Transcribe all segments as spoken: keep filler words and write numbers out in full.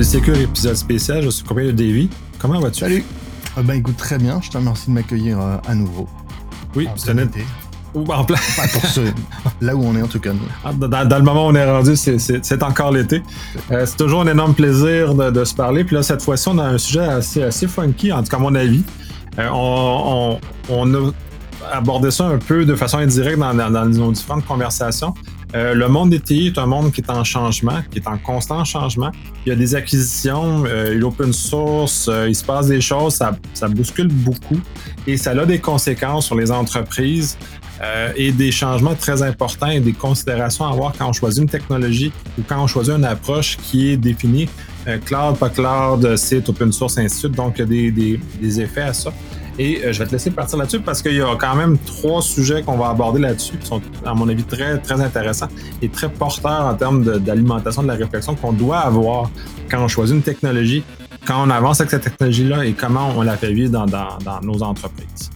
Secure, épisode spécial. Je suis accompagné de Davy. Comment vas-tu? Salut. Euh, ben écoute, très bien. Je te remercie de m'accueillir euh, à nouveau. Oui, c'est un été. Ou en plein. Pas pour ce... Là où on est en tout cas. Dans, dans le moment où on est rendu, c'est, c'est, c'est encore l'été. Euh, c'est toujours un énorme plaisir de, de se parler. Puis là, cette fois-ci, on a un sujet assez, assez funky, en tout cas à mon avis. Euh, on, on, on a abordé ça un peu de façon indirecte dans, dans, dans nos différentes conversations. Euh, le monde des T I est un monde qui est en changement, qui est en constant changement. Il y a des acquisitions, euh, l'open source, euh, il se passe des choses, ça, ça bouscule beaucoup et ça a des conséquences sur les entreprises euh, et des changements très importants et des considérations à avoir quand on choisit une technologie ou quand on choisit une approche qui est définie euh, cloud, pas cloud, site, open source, ainsi de suite. Donc, il y a des, des, des effets à ça. Et euh, je vais te laisser partir là-dessus parce qu'il y a quand même trois sujets qu'on va aborder là-dessus qui sont, à mon avis, très, très intéressants et très porteurs en termes de, d'alimentation de la réflexion qu'on doit avoir quand on choisit une technologie, quand on avance avec cette technologie-là et comment on la fait vivre dans, dans, dans nos entreprises.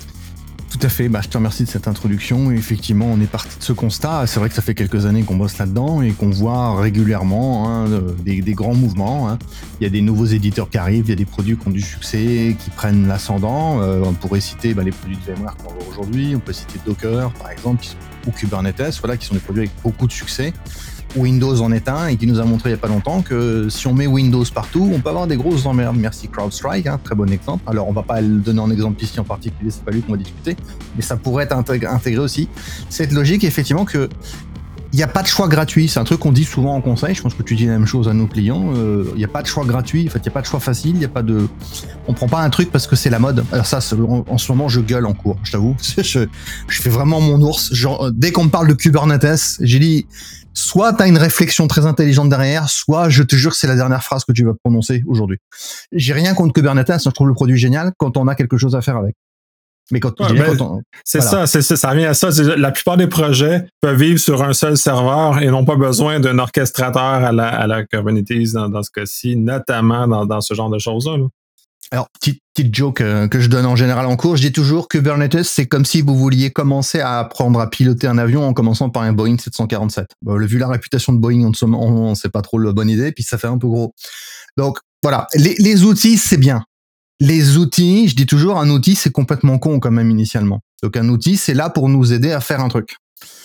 Tout à fait, bah, je te remercie de cette introduction. Effectivement, on est parti de ce constat. C'est vrai que ça fait quelques années qu'on bosse là-dedans et qu'on voit régulièrement hein, des, des grands mouvements. Hein. Il y a des nouveaux éditeurs qui arrivent, il y a des produits qui ont du succès, qui prennent l'ascendant. Euh, on pourrait citer bah, les produits de VMware qu'on voit aujourd'hui. On peut citer Docker, par exemple, qui sont, ou Kubernetes, voilà, qui sont des produits avec beaucoup de succès. Windows en est un et qui nous a montré il n'y a pas longtemps que si on met Windows partout, on peut avoir des grosses emmerdes. Merci CrowdStrike, hein, très bon exemple. Alors on va pas le donner en exemple ici en particulier, c'est pas lui qu'on va discuter, mais ça pourrait être intégré, intégré aussi. Cette logique effectivement que il n'y a pas de choix gratuit, c'est un truc qu'on dit souvent en conseil, je pense que tu dis la même chose à nos clients, il euh, n'y a pas de choix gratuit, en fait il n'y a pas de choix facile, il y a pas de... On prend pas un truc parce que c'est la mode. Alors ça, en, en ce moment je gueule en cours, je t'avoue, je, je fais vraiment mon ours, genre, dès qu'on me parle de Kubernetes, j'ai dit... Soit t'as une réflexion très intelligente derrière, soit je te jure que c'est la dernière phrase que tu vas prononcer aujourd'hui. J'ai rien contre Kubernetes, je trouve le produit génial quand on a quelque chose à faire avec. Mais quand, ouais, je dirais, ben, quand on, c'est voilà. ça, c'est ça, ça revient à ça. C'est, la plupart des projets peuvent vivre sur un seul serveur et n'ont pas besoin d'un orchestrateur à la, à la Kubernetes dans, dans ce cas-ci, notamment dans, dans ce genre de choses-là. Là. Alors, petite, petite joke euh, que je donne en général en cours, je dis toujours Kubernetes, c'est comme si vous vouliez commencer à apprendre à piloter un avion en commençant par un Boeing sept cent quarante-sept. Bon, vu la réputation de Boeing en ce moment, c'est pas trop la bonne idée, puis ça fait un peu gros. Donc, voilà, les, les outils, c'est bien. Les outils, je dis toujours, un outil, c'est complètement con quand même initialement. Donc, un outil, c'est là pour nous aider à faire un truc.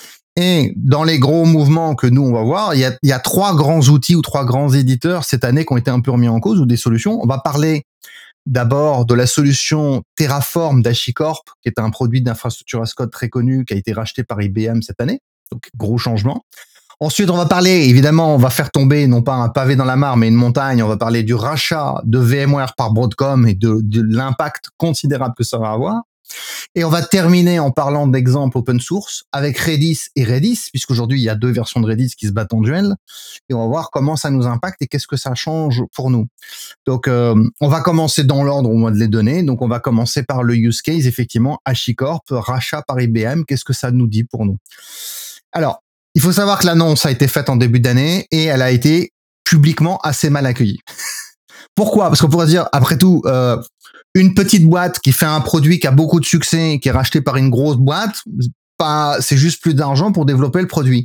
Et dans les gros mouvements que nous, on va voir, il y a, il y a trois grands outils ou trois grands éditeurs cette année qui ont été un peu remis en cause ou des solutions. On va parler d'abord de la solution Terraform d'HashiCorp, qui est un produit d'infrastructure as code très connu, qui a été racheté par I B M cette année. Donc, gros changement. Ensuite, on va parler, évidemment, on va faire tomber, non pas un pavé dans la mare, mais une montagne. On va parler du rachat de VMware par Broadcom et de, de l'impact considérable que ça va avoir. Et on va terminer en parlant d'exemples open source avec Redis et Redis, puisqu'aujourd'hui, il y a deux versions de Redis qui se battent en duel. Et on va voir comment ça nous impacte et qu'est-ce que ça change pour nous. Donc, euh, on va commencer dans l'ordre au moins de les donner. Donc, on va commencer par le use case, effectivement, HashiCorp, rachat par I B M. Qu'est-ce que ça nous dit pour nous? Alors, il faut savoir que l'annonce a été faite en début d'année et elle a été publiquement assez mal accueillie. Pourquoi? Parce qu'on pourrait dire, après tout, euh, une petite boîte qui fait un produit qui a beaucoup de succès, qui est racheté par une grosse boîte, pas, c'est juste plus d'argent pour développer le produit.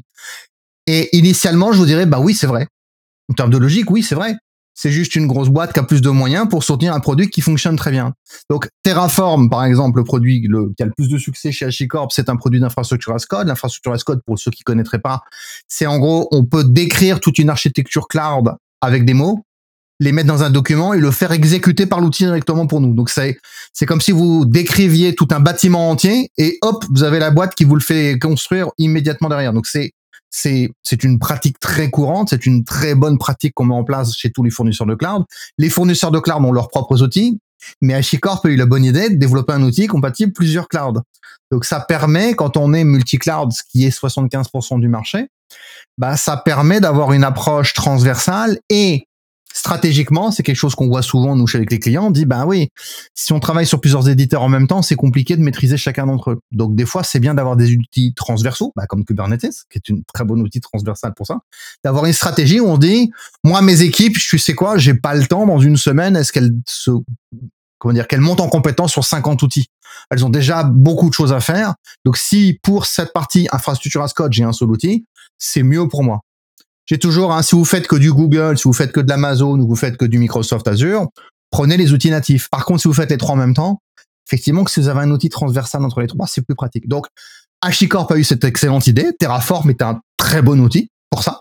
Et initialement, je vous dirais, bah oui, c'est vrai. En termes de logique, oui, c'est vrai. C'est juste une grosse boîte qui a plus de moyens pour soutenir un produit qui fonctionne très bien. Donc, Terraform, par exemple, le produit le, qui a le plus de succès chez HashiCorp, c'est un produit d'infrastructure as code. L'infrastructure as code, pour ceux qui connaîtraient pas, c'est en gros, on peut décrire toute une architecture cloud avec des mots, les mettre dans un document et le faire exécuter par l'outil directement pour nous. Donc, c'est, c'est comme si vous décriviez tout un bâtiment entier et hop, vous avez la boîte qui vous le fait construire immédiatement derrière. Donc, c'est, c'est, c'est une pratique très courante. C'est une très bonne pratique qu'on met en place chez tous les fournisseurs de cloud. Les fournisseurs de cloud ont leurs propres outils, mais HashiCorp a eu la bonne idée de développer un outil compatible plusieurs clouds. Donc, ça permet, quand on est multi-cloud, ce qui est soixante-quinze pour cent du marché, bah, ça permet d'avoir une approche transversale et stratégiquement, c'est quelque chose qu'on voit souvent, nous, avec les clients. On dit, ben oui, si on travaille sur plusieurs éditeurs en même temps, c'est compliqué de maîtriser chacun d'entre eux. Donc, des fois, c'est bien d'avoir des outils transversaux, bah, comme Kubernetes, qui est une très bonne outil transversal pour ça. D'avoir une stratégie où on dit, moi, mes équipes, je sais quoi, j'ai pas le temps dans une semaine, est-ce qu'elles se, comment dire, qu'elles montent en compétence sur cinquante outils. Elles ont déjà beaucoup de choses à faire. Donc, si pour cette partie infrastructure as code, j'ai un seul outil, c'est mieux pour moi. J'ai toujours, hein, si vous faites que du Google, si vous faites que de l'Amazon ou vous faites que du Microsoft Azure, prenez les outils natifs. Par contre, si vous faites les trois en même temps, effectivement, que si vous avez un outil transversal entre les trois, c'est plus pratique. Donc, HashiCorp a eu cette excellente idée. Terraform est un très bon outil pour ça.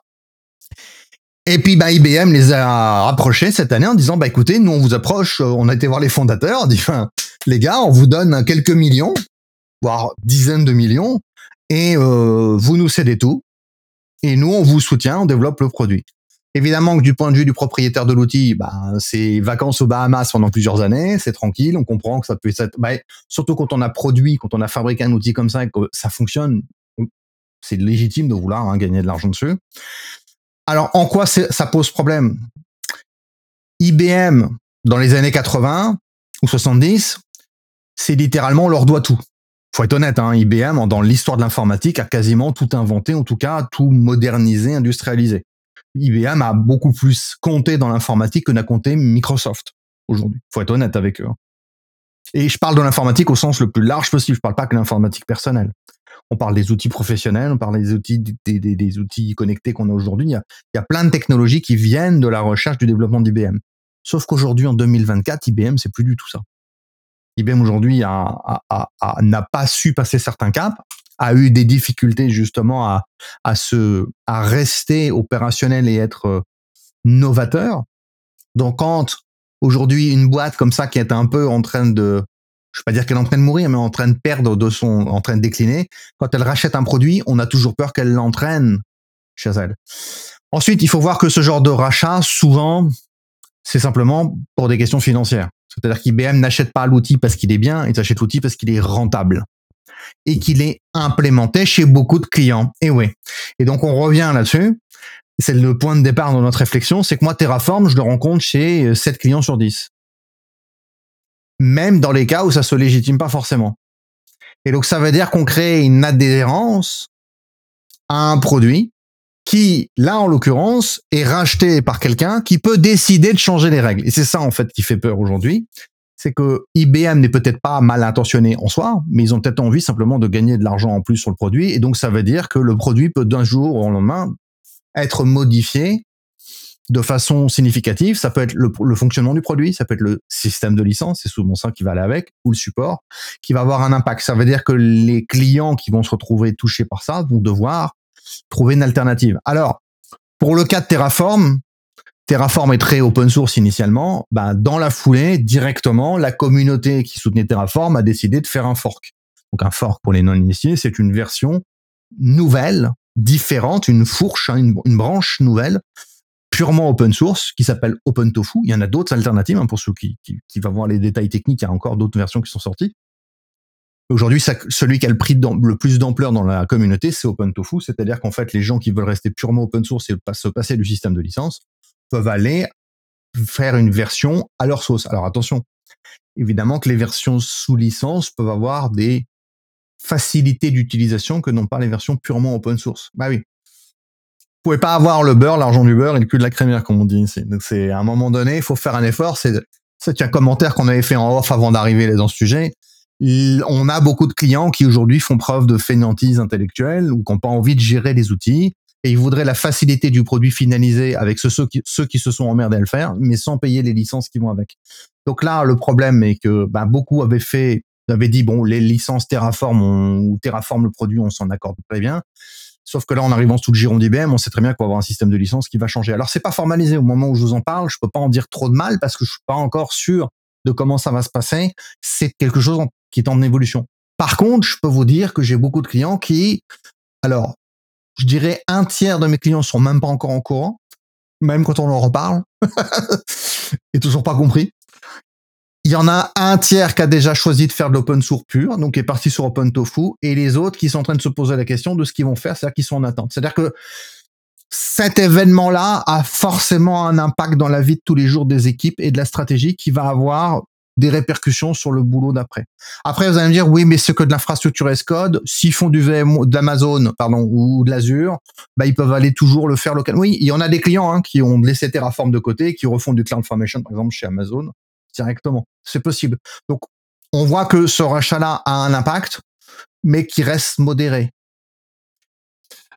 Et puis, bah, I B M les a rapprochés cette année en disant, bah, écoutez, nous, on vous approche, on a été voir les fondateurs, on dit, enfin, les gars, on vous donne quelques millions, voire dizaines de millions, et euh, vous nous cédez tout. Et nous, on vous soutient, on développe le produit. Évidemment que du point de vue du propriétaire de l'outil, bah, c'est vacances aux Bahamas pendant plusieurs années, c'est tranquille, on comprend que ça peut être... Bah, surtout quand on a produit, quand on a fabriqué un outil comme ça et que ça fonctionne, c'est légitime de vouloir hein, gagner de l'argent dessus. Alors, en quoi ça pose problème? I B M, dans les années quatre-vingts ou soixante-dix, c'est littéralement on leur doit tout. Faut être honnête, hein, I B M, dans l'histoire de l'informatique, a quasiment tout inventé, en tout cas, tout modernisé, industrialisé. I B M a beaucoup plus compté dans l'informatique que n'a compté Microsoft aujourd'hui. Faut être honnête avec eux. Et je parle de l'informatique au sens le plus large possible. Je parle pas que de l'informatique personnelle. On parle des outils professionnels, on parle des outils, des, des, des outils connectés qu'on a aujourd'hui. Il y a, il y a plein de technologies qui viennent de la recherche, du développement d'I B M. Sauf qu'aujourd'hui, en deux mille vingt-quatre, I B M, c'est plus du tout ça. I B M aujourd'hui a, a, a, a, n'a pas su passer certains caps, a eu des difficultés justement à, à se, à rester opérationnel et être novateur. Donc quand aujourd'hui une boîte comme ça qui est un peu en train de, je vais pas dire qu'elle est en train de mourir, mais en train de perdre de son, en train de décliner, quand elle rachète un produit, on a toujours peur qu'elle l'entraîne chez elle. Ensuite, il faut voir que ce genre de rachat, souvent, c'est simplement pour des questions financières. C'est-à-dire qu'I B M n'achète pas l'outil parce qu'il est bien, il achète l'outil parce qu'il est rentable et qu'il est implémenté chez beaucoup de clients. Et oui. Et donc, on revient là-dessus. C'est le point de départ de notre réflexion, c'est que moi, Terraform, je le rencontre chez sept clients sur dix. Même dans les cas où ça se légitime pas forcément. Et donc, ça veut dire qu'on crée une adhérence à un produit qui, là, en l'occurrence, est racheté par quelqu'un qui peut décider de changer les règles. Et c'est ça, en fait, qui fait peur aujourd'hui. C'est que I B M n'est peut-être pas mal intentionné en soi, mais ils ont peut-être envie simplement de gagner de l'argent en plus sur le produit. Et donc, ça veut dire que le produit peut d'un jour au lendemain être modifié de façon significative. Ça peut être le, le fonctionnement du produit, ça peut être le système de licence, c'est souvent ça qui va aller avec, ou le support, qui va avoir un impact. Ça veut dire que les clients qui vont se retrouver touchés par ça vont devoir trouver une alternative. Alors, pour le cas de Terraform, Terraform est très open source initialement. Ben, dans la foulée, directement, la communauté qui soutenait Terraform a décidé de faire un fork. Donc un fork, pour les non-initiés, c'est une version nouvelle, différente, une fourche, hein, une, une branche nouvelle, purement open source, qui s'appelle OpenTofu. Il y en a d'autres alternatives, hein, pour ceux qui, qui, qui vont voir les détails techniques, il y a encore d'autres versions qui sont sorties. Aujourd'hui, ça, celui qui a le, prix le plus d'ampleur dans la communauté, c'est OpenTofu, c'est-à-dire qu'en fait, les gens qui veulent rester purement open source et se passer du système de licence peuvent aller faire une version à leur sauce. Alors attention, évidemment que les versions sous licence peuvent avoir des facilités d'utilisation que n'ont pas les versions purement open source. Bah oui. Vous pouvez pas avoir le beurre, l'argent du beurre et le cul de la crémière, comme on dit ici. Donc c'est, à un moment donné, il faut faire un effort. C'est, c'est un commentaire qu'on avait fait en off avant d'arriver dans ce sujet. On a beaucoup de clients qui aujourd'hui font preuve de fainéantise intellectuelle ou qui n'ont pas envie de gérer les outils et ils voudraient la facilité du produit finalisé avec ceux, ceux, qui, ceux qui se sont emmerdés à le faire, mais sans payer les licences qui vont avec. Donc là, le problème est que ben, beaucoup avaient fait, avaient dit bon, les licences Terraform on, ou Terraform le produit, on s'en accorde très bien. Sauf que là, en arrivant sous le giron d'I B M, on sait très bien qu'il va y avoir un système de licence qui va changer. Alors, c'est pas formalisé au moment où je vous en parle. Je peux pas en dire trop de mal parce que je suis pas encore sûr de comment ça va se passer. C'est quelque chose qui est en évolution. Par contre, je peux vous dire que j'ai beaucoup de clients qui, alors, je dirais un tiers de mes clients sont même pas encore en courant, même quand on leur reparle, et toujours pas compris. Il y en a un tiers qui a déjà choisi de faire de l'open source pur, donc qui est parti sur OpenTofu, et les autres qui sont en train de se poser la question de ce qu'ils vont faire, c'est-à-dire qu'ils sont en attente. C'est-à-dire que cet événement-là a forcément un impact dans la vie de tous les jours des équipes et de la stratégie qui va avoir des répercussions sur le boulot d'après. Après, vous allez me dire, oui, mais c'est que de l'infrastructure as code. S'ils font du V M, de l'Amazon, pardon, ou de l'Azure, bah, ils peuvent aller toujours le faire local. Oui, il y en a des clients, hein, qui ont laissé Terraform de côté, qui refont du CloudFormation, par exemple, chez Amazon, directement. C'est possible. Donc, on voit que ce rachat-là a un impact, mais qui reste modéré.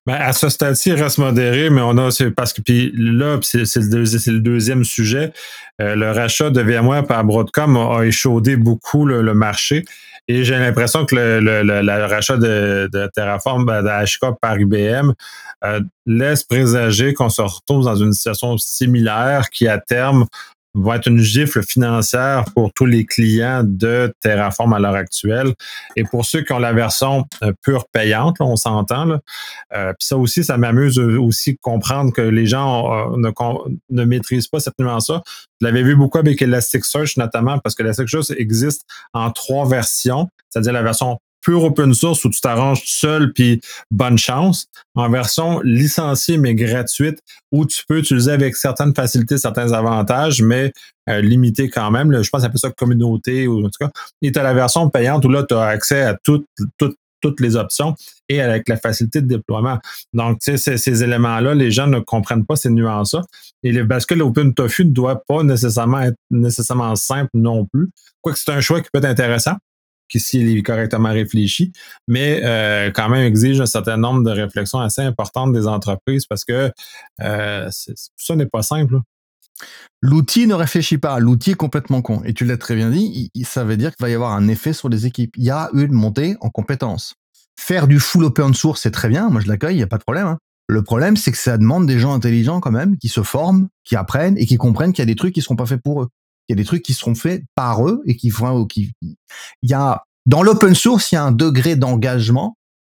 Ben, à ce stade-ci, il reste modéré, mais on a, c'est parce que, puis là, c'est, c'est, le, deuxi- c'est le deuxième sujet. Euh, le rachat de VMware par Broadcom a, a échaudé beaucoup le, le marché. Et j'ai l'impression que le, le, le, le rachat de, de Terraform, ben, d'H K par I B M, euh, laisse présager qu'on se retrouve dans une situation similaire qui, à terme, va être une gifle financière pour tous les clients de Terraform à l'heure actuelle. Et pour ceux qui ont la version euh, pure payante, là, on s'entend, là, euh, puis ça aussi, ça m'amuse aussi de comprendre que les gens euh, ne, ne maîtrisent pas cette nuance-là. Je l'avais vu beaucoup avec Elasticsearch notamment, parce que Elasticsearch existe en trois versions, c'est-à-dire la version pure open source où tu t'arranges tout seul, puis bonne chance, en version licenciée mais gratuite, où tu peux utiliser avec certaines facilités, certains avantages, mais euh, limité quand même. Là, je pense qu'on appelle ça communauté, ou en tout cas. Et tu as la version payante où là, tu as accès à toutes, toutes, toutes les options et avec la facilité de déploiement. Donc, tu sais, ces, ces éléments-là, les gens ne comprennent pas ces nuances-là. Et le bascule OpenTofu ne doit pas nécessairement être nécessairement simple non plus. Quoique c'est un choix qui peut être intéressant, qui s'il est correctement réfléchi, mais euh, quand même exige un certain nombre de réflexions assez importantes des entreprises parce que euh, c'est, ça n'est pas simple. Là. L'outil ne réfléchit pas, l'outil est complètement con. Et tu l'as très bien dit, il, ça veut dire qu'il va y avoir un effet sur les équipes. Il y a une montée en compétences. Faire du full open source, c'est très bien, moi je l'accueille, il n'y a pas de problème. Hein. Le problème, c'est que ça demande des gens intelligents quand même, qui se forment, qui apprennent et qui comprennent qu'il y a des trucs qui ne seront pas faits pour eux. Il y a des trucs qui seront faits par eux et qui font, qui, il y a, dans l'open source, il y a un degré d'engagement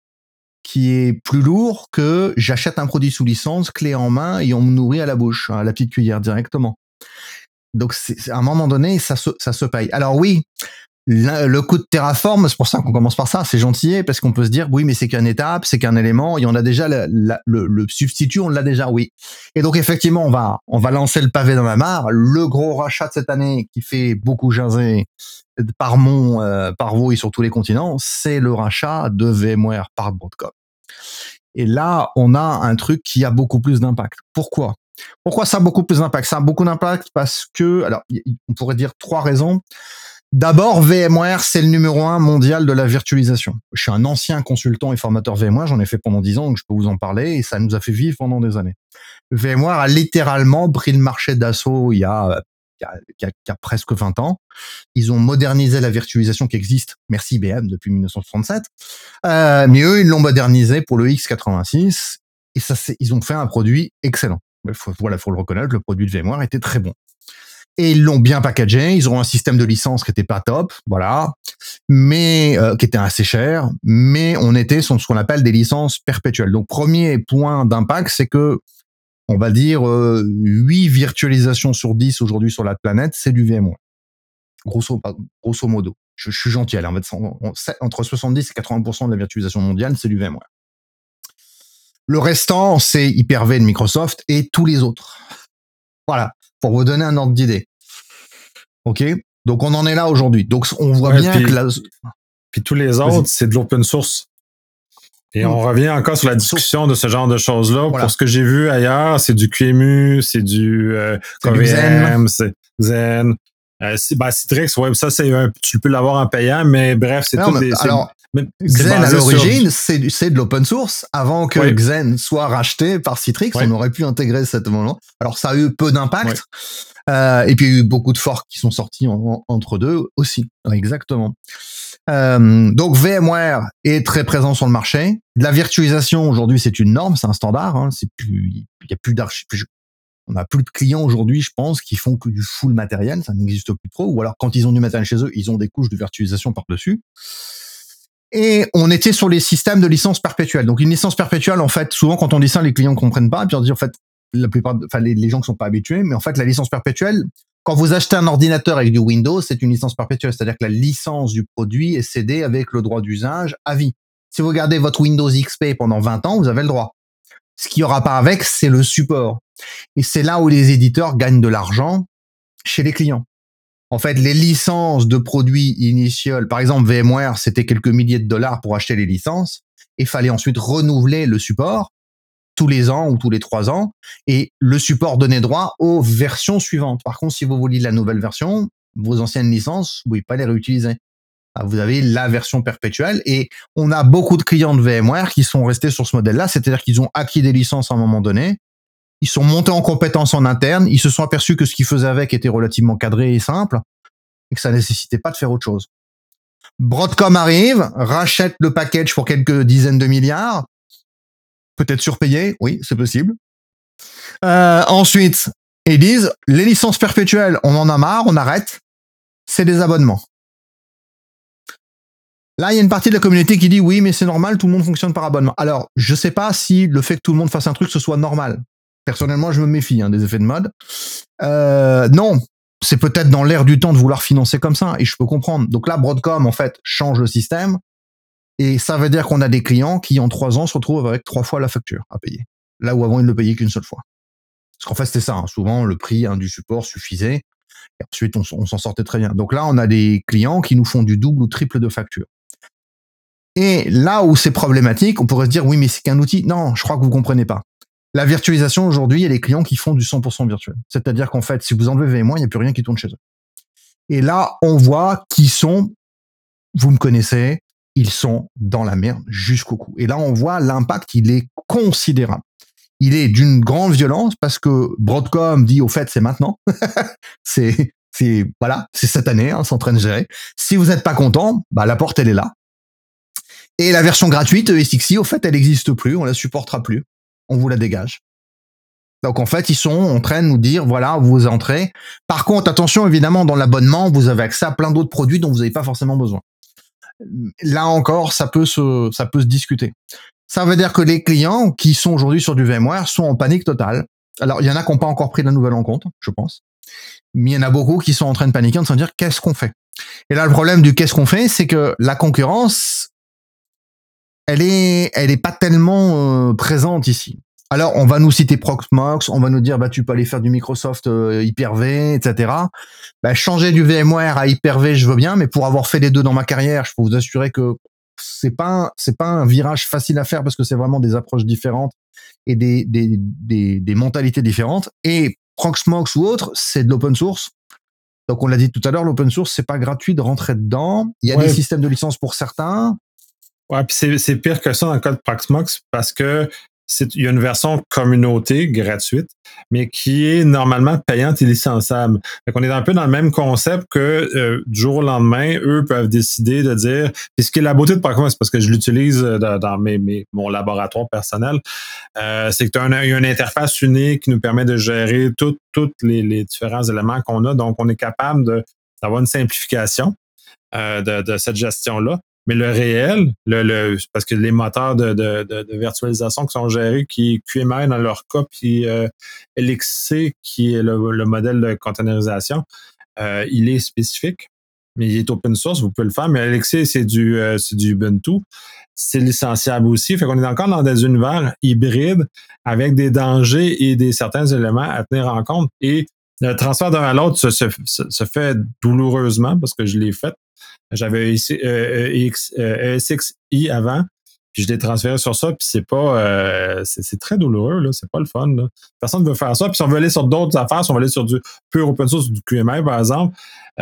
qui est plus lourd que j'achète un produit sous licence, clé en main et on me nourrit à la bouche, à la petite cuillère directement. Donc, c'est, c'est, à un moment donné, ça se, ça se paye. Alors oui, le, le coût de Terraform, c'est pour ça qu'on commence par ça, c'est gentil, parce qu'on peut se dire, oui, mais c'est qu'une étape, c'est qu'un élément, et on a déjà la, la, le, le substitut, on l'a déjà, oui. Et donc, effectivement, on va, on va lancer le pavé dans la mare. Le gros rachat de cette année qui fait beaucoup jaser par mon, euh, par vous et sur tous les continents, c'est le rachat de VMware par Broadcom. Et là, on a un truc qui a beaucoup plus d'impact. Pourquoi ? Pourquoi ça a beaucoup plus d'impact ? Ça a beaucoup d'impact parce que, alors, on pourrait dire trois raisons. D'abord, VMware, c'est le numéro un mondial de la virtualisation. Je suis un ancien consultant et formateur VMware, j'en ai fait pendant dix ans, donc je peux vous en parler, et ça nous a fait vivre pendant des années. VMware a littéralement pris le marché d'assaut il y a, il y a, il y a, il y a presque vingt ans. Ils ont modernisé la virtualisation qui existe, merci I B M, depuis dix-neuf cent soixante-sept. Euh, mais eux, ils l'ont modernisé pour le X quatre-vingt-six, et ça, c'est, ils ont fait un produit excellent. Il faut, voilà, faut le reconnaître, le produit de VMware était très bon. Et ils l'ont bien packagé, ils ont un système de licence qui était pas top, voilà, mais euh, qui était assez cher, mais on était sur ce qu'on appelle des licences perpétuelles. Donc premier point d'impact, c'est que on va dire euh, huit virtualisations sur dix aujourd'hui sur la planète, c'est du VMware. Grosso, grosso modo. Je, je suis gentil, en fait, entre soixante-dix et quatre-vingts pour cent de la virtualisation mondiale, c'est du VMware. Le restant, c'est Hyper-V de Microsoft et tous les autres. Voilà, pour vous donner un ordre d'idée. Ok, donc on en est là aujourd'hui. Donc on voit ouais, bien puis, que la... puis tous les autres, Vas-y. C'est de l'open source. Et mmh. on revient encore sur la discussion de ce genre de choses-là. Voilà. Pour ce que j'ai vu ailleurs, c'est du Q E M U, c'est du euh, K V M, c'est Xen. Euh, c'est, ben, Citrix, ouais, ça, c'est un, tu peux l'avoir en payant, mais bref, c'est non, tout mais, des. Alors, c'est, Xen à l'origine, sur... c'est, c'est de l'open source. Avant que oui. Xen soit racheté par Citrix, oui. on aurait pu intégrer cette moment. Alors, ça a eu peu d'impact. Oui. Euh, et puis, il y a eu beaucoup de forks qui sont sortis en, en, entre deux aussi. Ouais, exactement. Euh, donc, VMware est très présent sur le marché. De la virtualisation, aujourd'hui, c'est une norme, c'est un standard. Hein, c'est plus, il y a plus d'archi. On n'a plus de clients aujourd'hui, je pense, qui font que du full matériel. Ça n'existe plus trop. Ou alors, quand ils ont du matériel chez eux, ils ont des couches de virtualisation par-dessus. Et on était sur les systèmes de licence perpétuelle. Donc, une licence perpétuelle, en fait, souvent, quand on dit ça, les clients ne comprennent pas. Et puis, on dit, en fait, la plupart, enfin, les, les gens qui sont pas habitués, mais en fait, la licence perpétuelle, quand vous achetez un ordinateur avec du Windows, c'est une licence perpétuelle. C'est-à-dire que la licence du produit est cédée avec le droit d'usage à vie. Si vous gardez votre Windows X P pendant vingt ans, vous avez le droit. Ce qu'il n'y aura pas avec, c'est le support. Et c'est là où les éditeurs gagnent de l'argent chez les clients. En fait, les licences de produits initiales, par exemple VMware, c'était quelques milliers de dollars pour acheter les licences, et fallait ensuite renouveler le support tous les ans ou tous les trois ans, et le support donnait droit aux versions suivantes. Par contre, si vous voulez la nouvelle version, vos anciennes licences, vous ne pouvez pas les réutiliser. Vous avez la version perpétuelle et on a beaucoup de clients de VMware qui sont restés sur ce modèle-là, c'est-à-dire qu'ils ont acquis des licences à un moment donné, ils sont montés en compétences en interne, ils se sont aperçus que ce qu'ils faisaient avec était relativement cadré et simple et que ça nécessitait pas de faire autre chose. Broadcom arrive, rachète le package pour quelques dizaines de milliards, peut-être surpayé, oui, c'est possible. Euh, ensuite, ils disent, les licences perpétuelles, on en a marre, on arrête, c'est des abonnements. Là, il y a une partie de la communauté qui dit oui, mais c'est normal, tout le monde fonctionne par abonnement. Alors, je sais pas si le fait que tout le monde fasse un truc, ce soit normal. Personnellement, je me méfie hein, des effets de mode. Euh, non, c'est peut-être dans l'air du temps de vouloir financer comme ça, et je peux comprendre. Donc là, Broadcom, en fait, change le système, et ça veut dire qu'on a des clients qui, en trois ans, se retrouvent avec trois fois la facture à payer. Là où avant, ils ne le payaient qu'une seule fois. Parce qu'en fait, c'était ça. Hein. Souvent, le prix hein, du support suffisait, et ensuite, on, on s'en sortait très bien. Donc là, on a des clients qui nous font du double ou triple de facture. Et là où c'est problématique, on pourrait se dire, oui, mais c'est qu'un outil. Non, je crois que vous comprenez pas. La virtualisation, aujourd'hui, il y a des clients qui font du cent pour cent virtuel. C'est-à-dire qu'en fait, si vous enlevez VMware, il n'y a plus rien qui tourne chez eux. Et là, on voit qui sont, vous me connaissez, ils sont dans la merde jusqu'au cou. Et là, on voit l'impact, il est considérable. Il est d'une grande violence parce que Broadcom dit, au fait, c'est maintenant. c'est, c'est, voilà, c'est cette année, hein, c'est en train de gérer. Si vous n'êtes pas content, bah, la porte, elle est là. Et la version gratuite, E S X i, au fait, elle n'existe plus, on la supportera plus. On vous la dégage. Donc, en fait, ils sont en train de nous dire, voilà, vous entrez. Par contre, attention, évidemment, dans l'abonnement, vous avez accès à plein d'autres produits dont vous n'avez pas forcément besoin. Là encore, ça peut se, ça peut se discuter. Ça veut dire que les clients qui sont aujourd'hui sur du VMware sont en panique totale. Alors, il y en a qui n'ont pas encore pris la nouvelle en compte, je pense. Mais il y en a beaucoup qui sont en train de paniquer en train de dire, qu'est-ce qu'on fait? Et là, le problème du qu'est-ce qu'on fait, c'est que la concurrence, elle est, elle est pas tellement euh, présente ici. Alors, on va nous citer Proxmox, on va nous dire, bah, tu peux aller faire du Microsoft euh, Hyper-V, et cetera. Bah, changer du VMware à Hyper-V, je veux bien, mais pour avoir fait les deux dans ma carrière, je peux vous assurer que c'est pas, c'est pas un virage facile à faire parce que c'est vraiment des approches différentes et des, des, des, des mentalités différentes. Et Proxmox ou autre, c'est de l'open source. Donc, on l'a dit tout à l'heure, l'open source, c'est pas gratuit de rentrer dedans. Il y a ouais. des systèmes de licence pour certains. Ouais, puis c'est, c'est pire que ça dans le cas de Proxmox parce que c'est, il y a une version communauté gratuite, mais qui est normalement payante et licençable. Fait qu'on est un peu dans le même concept que euh, du jour au lendemain, eux peuvent décider de dire. Puis ce qui est la beauté de Proxmox, c'est parce que je l'utilise dans, dans mes, mes, mon laboratoire personnel, euh, c'est que tu as une interface unique qui nous permet de gérer tous les, les différents éléments qu'on a. Donc, on est capable de, d'avoir une simplification euh, de, de cette gestion-là. Mais le réel, le, le, parce que les moteurs de, de, de, de virtualisation qui sont gérés, qui est Q M I dans leur cas, puis euh, L X C, qui est le, le modèle de containerisation, euh, il est spécifique, mais il est open source, vous pouvez le faire, mais L X C, c'est du, euh, c'est du Ubuntu. C'est licenciable aussi. Fait qu'on est encore dans des univers hybrides avec des dangers et des certains éléments à tenir en compte. Et le transfert d'un à l'autre se, se, se fait douloureusement parce que je l'ai fait. J'avais ici euh, E S X i avant, puis je l'ai transféré sur ça, puis c'est pas euh, c'est, c'est très douloureux, là, c'est pas le fun. Là. Personne ne veut faire ça. Puis si on veut aller sur d'autres affaires, si on veut aller sur du pur open source, du Q M I, par exemple,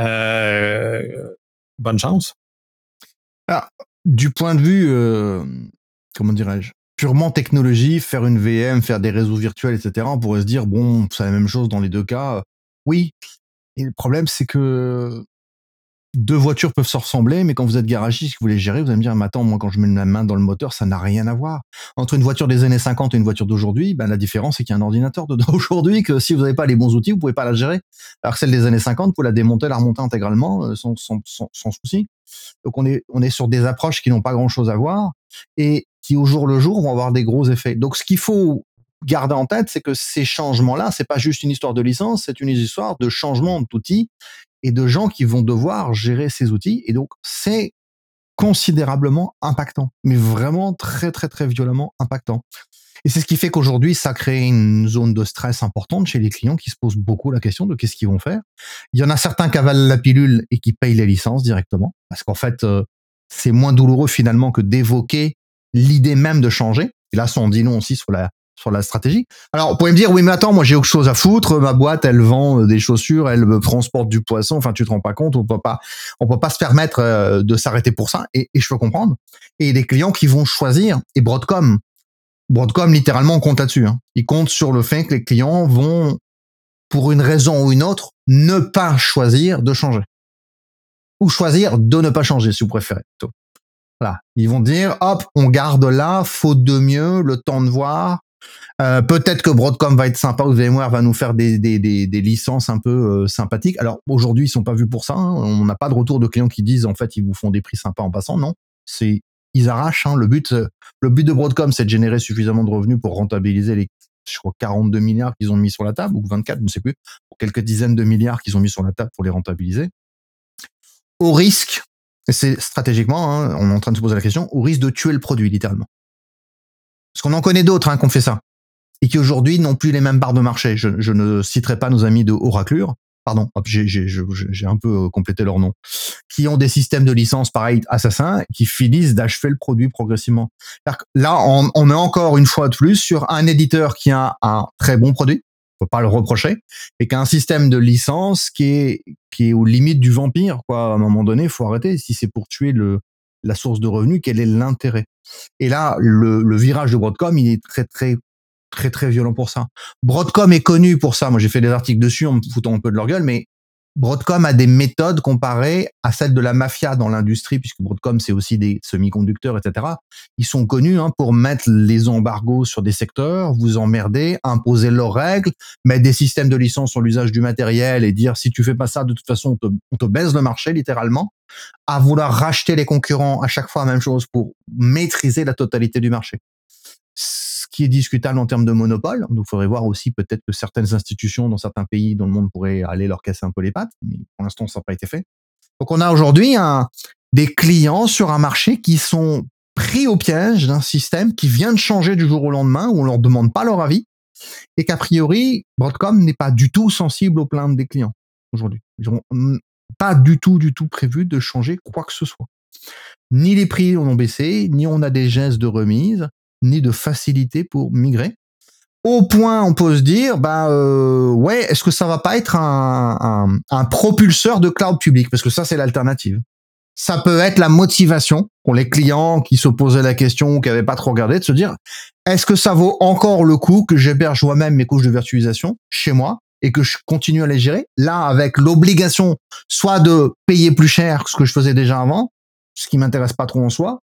euh, bonne chance. Alors, du point de vue, euh, comment dirais-je, purement technologie, faire une V M, faire des réseaux virtuels, et cetera, on pourrait se dire, bon, c'est la même chose dans les deux cas. Oui. Et le problème, c'est que deux voitures peuvent se ressembler, mais quand vous êtes garagiste, que vous les gérez, vous allez me dire, mais attends, moi, quand je mets la main dans le moteur, ça n'a rien à voir. Entre une voiture des années cinquante et une voiture d'aujourd'hui, ben, la différence, c'est qu'il y a un ordinateur dedans aujourd'hui, que si vous n'avez pas les bons outils, vous pouvez pas la gérer. Alors que celle des années cinquante, vous pouvez la démonter, la remonter intégralement, sans, sans, sans, sans souci. Donc, on est, on est sur des approches qui n'ont pas grand chose à voir et qui, au jour le jour, vont avoir des gros effets. Donc, ce qu'il faut garder en tête, c'est que ces changements-là, c'est pas juste une histoire de licence, c'est une histoire de changement d'outils et de gens qui vont devoir gérer ces outils. Et donc, c'est considérablement impactant, mais vraiment très, très, très violemment impactant. Et c'est ce qui fait qu'aujourd'hui, ça crée une zone de stress importante chez les clients qui se posent beaucoup la question de qu'est-ce qu'ils vont faire. Il y en a certains qui avalent la pilule et qui payent les licences directement, parce qu'en fait, euh, c'est moins douloureux finalement que d'évoquer l'idée même de changer. Et là, ça, on dit non aussi sur la, sur la stratégie. Alors, vous pouvez me dire, oui, mais attends, moi, j'ai autre chose à foutre. Ma boîte, elle vend des chaussures, elle transporte du poisson. Enfin, tu te rends pas compte, on peut pas, on peut pas se permettre euh, de s'arrêter pour ça. Et, et je peux comprendre. Et les clients qui vont choisir, et Broadcom, Broadcom, littéralement, on compte là-dessus. Hein. Ils comptent sur le fait que les clients vont, pour une raison ou une autre, ne pas choisir de changer. Ou choisir de ne pas changer, si vous préférez. Plutôt. Voilà. Ils vont dire, hop, on garde là, faute de mieux, le temps de voir. Euh, peut-être que Broadcom va être sympa ou VMware va nous faire des, des, des, des licences un peu euh, sympathiques. Alors, aujourd'hui, ils sont pas vus pour ça. Hein. On n'a pas de retour de clients qui disent, en fait, ils vous font des prix sympas en passant. Non. C'est, ils arrachent. Hein. Le but, le but de Broadcom, c'est de générer suffisamment de revenus pour rentabiliser les, je crois, quarante-deux milliards qu'ils ont mis sur la table, ou vingt-quatre, je ne sais plus, pour quelques dizaines de milliards qu'ils ont mis sur la table pour les rentabiliser. Au risque, et c'est stratégiquement, hein, on est en train de se poser la question, au risque de tuer le produit, littéralement. Parce qu'on en connaît d'autres hein, qui ont fait ça, et qui aujourd'hui n'ont plus les mêmes parts de marché. Je, je ne citerai pas nos amis de Oraclure, pardon, hop, j'ai, j'ai, j'ai un peu complété leur nom, qui ont des systèmes de licence pareil assassins, qui finissent d'achever le produit progressivement. Là, on, on est encore une fois de plus sur un éditeur qui a un très bon produit, faut pas le reprocher, et qui a un système de licence qui est qui est aux limites du vampire, quoi. À un moment donné, il faut arrêter. Si c'est pour tuer le la source de revenus, quel est l'intérêt? Et là, le, le virage de Broadcom, il est très très très très violent pour ça. Broadcom est connu pour ça. Moi, j'ai fait des articles dessus en me foutant un peu de leur gueule, mais Broadcom a des méthodes comparées à celles de la mafia dans l'industrie, puisque Broadcom, c'est aussi des semi-conducteurs, et cetera. Ils sont connus hein, pour mettre les embargos sur des secteurs, vous emmerder, imposer leurs règles, mettre des systèmes de licence sur l'usage du matériel et dire si tu fais pas ça, de toute façon, on te, on te baise le marché, littéralement, à vouloir racheter les concurrents à chaque fois la même chose pour maîtriser la totalité du marché. Ce qui est discutable en termes de monopole. Donc, il faudrait voir aussi peut-être que certaines institutions dans certains pays dans le monde pourraient aller leur casser un peu les pattes, mais pour l'instant, ça n'a pas été fait. Donc, on a aujourd'hui un, des clients sur un marché qui sont pris au piège d'un système qui vient de changer du jour au lendemain, où on leur demande pas leur avis, et qu'a priori, Broadcom n'est pas du tout sensible aux plaintes des clients aujourd'hui. Ils n'ont pas du tout, du tout prévu de changer quoi que ce soit. Ni les prix n'ont baissé, ni on a des gestes de remise, ni de facilité pour migrer. Au point, on peut se dire, bah euh, ouais, est-ce que ça va pas être un, un, un propulseur de cloud public? Parce que ça, c'est l'alternative. Ça peut être la motivation pour les clients qui se posaient la question, qui n'avaient pas trop regardé, de se dire, est-ce que ça vaut encore le coup que j'héberge moi-même mes couches de virtualisation chez moi et que je continue à les gérer? Là, avec l'obligation soit de payer plus cher que ce que je faisais déjà avant, ce qui m'intéresse pas trop en soi,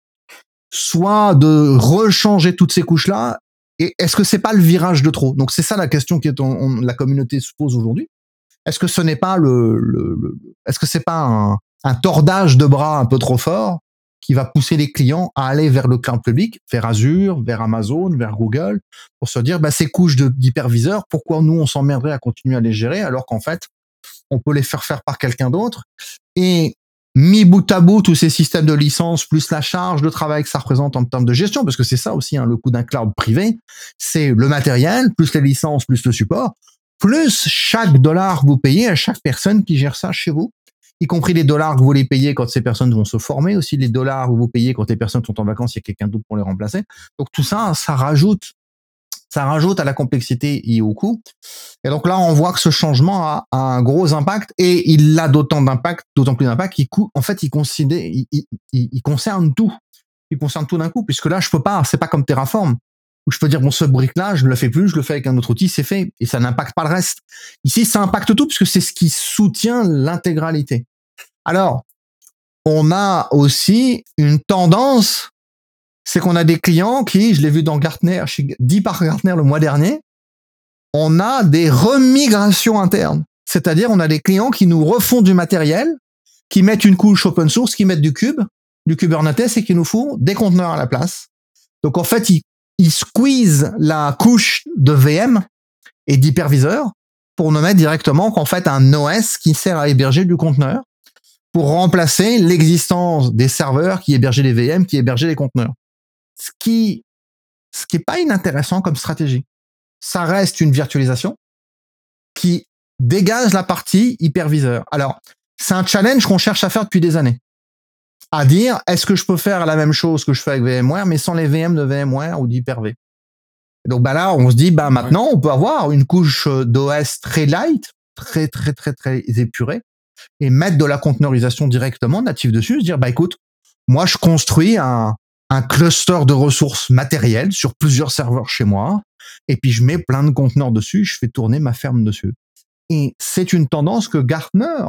soit de rechanger toutes ces couches-là. Et est-ce que c'est pas le virage de trop? Donc c'est ça la question que la communauté se pose aujourd'hui. Est-ce que ce n'est pas le, le, le est-ce que c'est pas un, un tordage de bras un peu trop fort qui va pousser les clients à aller vers le cloud public, vers Azure, vers Amazon, vers Google, pour se dire bah ces couches de, d'hyperviseurs, pourquoi nous on s'emmerderait à continuer à les gérer alors qu'en fait on peut les faire faire par quelqu'un d'autre? Et mis bout à bout tous ces systèmes de licence plus la charge de travail que ça représente en termes de gestion, parce que c'est ça aussi hein, le coût d'un cloud privé, c'est le matériel plus les licences plus le support plus chaque dollar que vous payez à chaque personne qui gère ça chez vous, y compris les dollars que vous les payez quand ces personnes vont se former, aussi les dollars que vous payez quand les personnes sont en vacances, il y a quelqu'un d'autre pour les remplacer. Donc tout ça, ça rajoute ça rajoute à la complexité et au coût. Et donc là, on voit que ce changement a, a un gros impact, et il a d'autant d'impact, d'autant plus d'impact qu'il en fait, il, considère, il, il, il concerne tout. Il concerne tout d'un coup, puisque là, je peux pas, c'est pas comme Terraform, où je peux dire, bon, ce brick-là, je ne le fais plus, je le fais avec un autre outil, c'est fait, et ça n'impacte pas le reste. Ici, ça impacte tout, puisque c'est ce qui soutient l'intégralité. Alors, on a aussi une tendance, c'est qu'on a des clients qui, je l'ai vu dans Gartner, dit par Gartner le mois dernier, on a des remigrations internes. C'est-à-dire, on a des clients qui nous refont du matériel, qui mettent une couche open source, qui mettent du cube, du Kubernetes, et qui nous font des conteneurs à la place. Donc, en fait, ils, ils squeezent la couche de V M et d'hyperviseur pour ne mettre directement qu'en fait un O S qui sert à héberger du conteneur, pour remplacer l'existence des serveurs qui hébergeaient les V M, qui hébergeaient les conteneurs. Ce qui, ce qui est pas inintéressant comme stratégie. Ça reste une virtualisation qui dégage la partie hyperviseur. Alors, c'est un challenge qu'on cherche à faire depuis des années. À dire, est-ce que je peux faire la même chose que je fais avec VMware, mais sans les V M de VMware ou d'Hyper-V? Donc bah là, on se dit, bah maintenant, on peut avoir une couche d'O S très light, très très très très épurée, et mettre de la conteneurisation directement native dessus, se dire, bah écoute, moi je construis un, un cluster de ressources matérielles sur plusieurs serveurs chez moi, et puis je mets plein de conteneurs dessus, je fais tourner ma ferme dessus. Et c'est une tendance que Gartner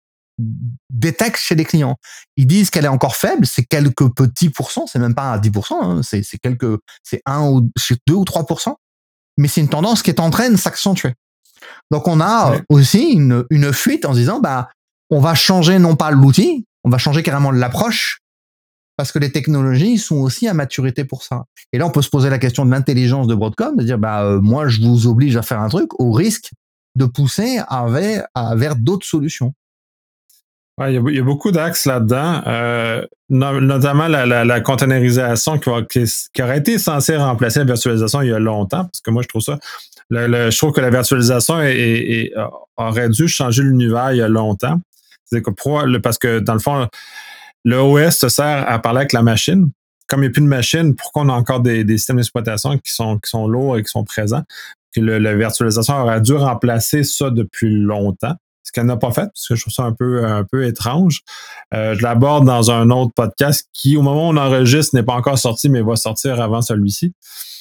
détecte chez les clients. Ils disent qu'elle est encore faible, c'est quelques petits pourcents, c'est même pas à dix pour cent, hein, c'est, c'est quelques, c'est un ou deux ou trois pour cent, mais c'est une tendance qui est en train de s'accentuer. Donc on a ouais. aussi une, une fuite en se disant, bah, on va changer non pas l'outil, on va changer carrément l'approche, parce que les technologies sont aussi à maturité pour ça. Et là, on peut se poser la question de l'intelligence de Broadcom, de dire, bah, euh, moi, je vous oblige à faire un truc au risque de pousser à vers, à, vers d'autres solutions. Ouais, il, y a, il y a beaucoup d'axes là-dedans, euh, no, notamment la, la, la containerisation qui, va, qui, qui aurait été censée remplacer la virtualisation il y a longtemps, parce que moi, je trouve ça, le, le, je trouve que la virtualisation est, est, est, aurait dû changer l'univers il y a longtemps. C'est que pour, parce que, dans le fond, le O S se sert à parler avec la machine. Comme il n'y a plus de machine, pourquoi on a encore des, des systèmes d'exploitation qui sont, qui sont lourds et qui sont présents? Que le, la virtualisation aurait dû remplacer ça depuis longtemps. Ce qu'elle n'a pas fait, parce que je trouve ça un peu, un peu étrange. Euh, je l'aborde dans un autre podcast qui, au moment où on enregistre, n'est pas encore sorti, mais va sortir avant celui-ci.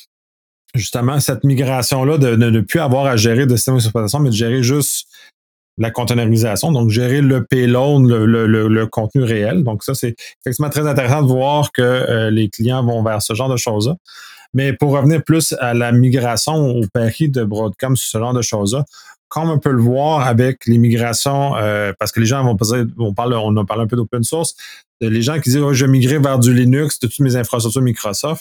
Justement, cette migration-là de ne plus avoir à gérer de système d'exploitation, mais de gérer juste la containerisation, donc gérer le payload, le, le, le, le contenu réel. Donc ça, c'est effectivement très intéressant de voir que euh, les clients vont vers ce genre de choses-là. Mais pour revenir plus à la migration au pari de Broadcom sur ce genre de choses-là, comme on peut le voir avec les migrations, euh, parce que les gens vont poser, on parle, on a parlé un peu d'open source, les gens qui disent oh, je vais migrer vers du Linux, de toutes mes infrastructures Microsoft,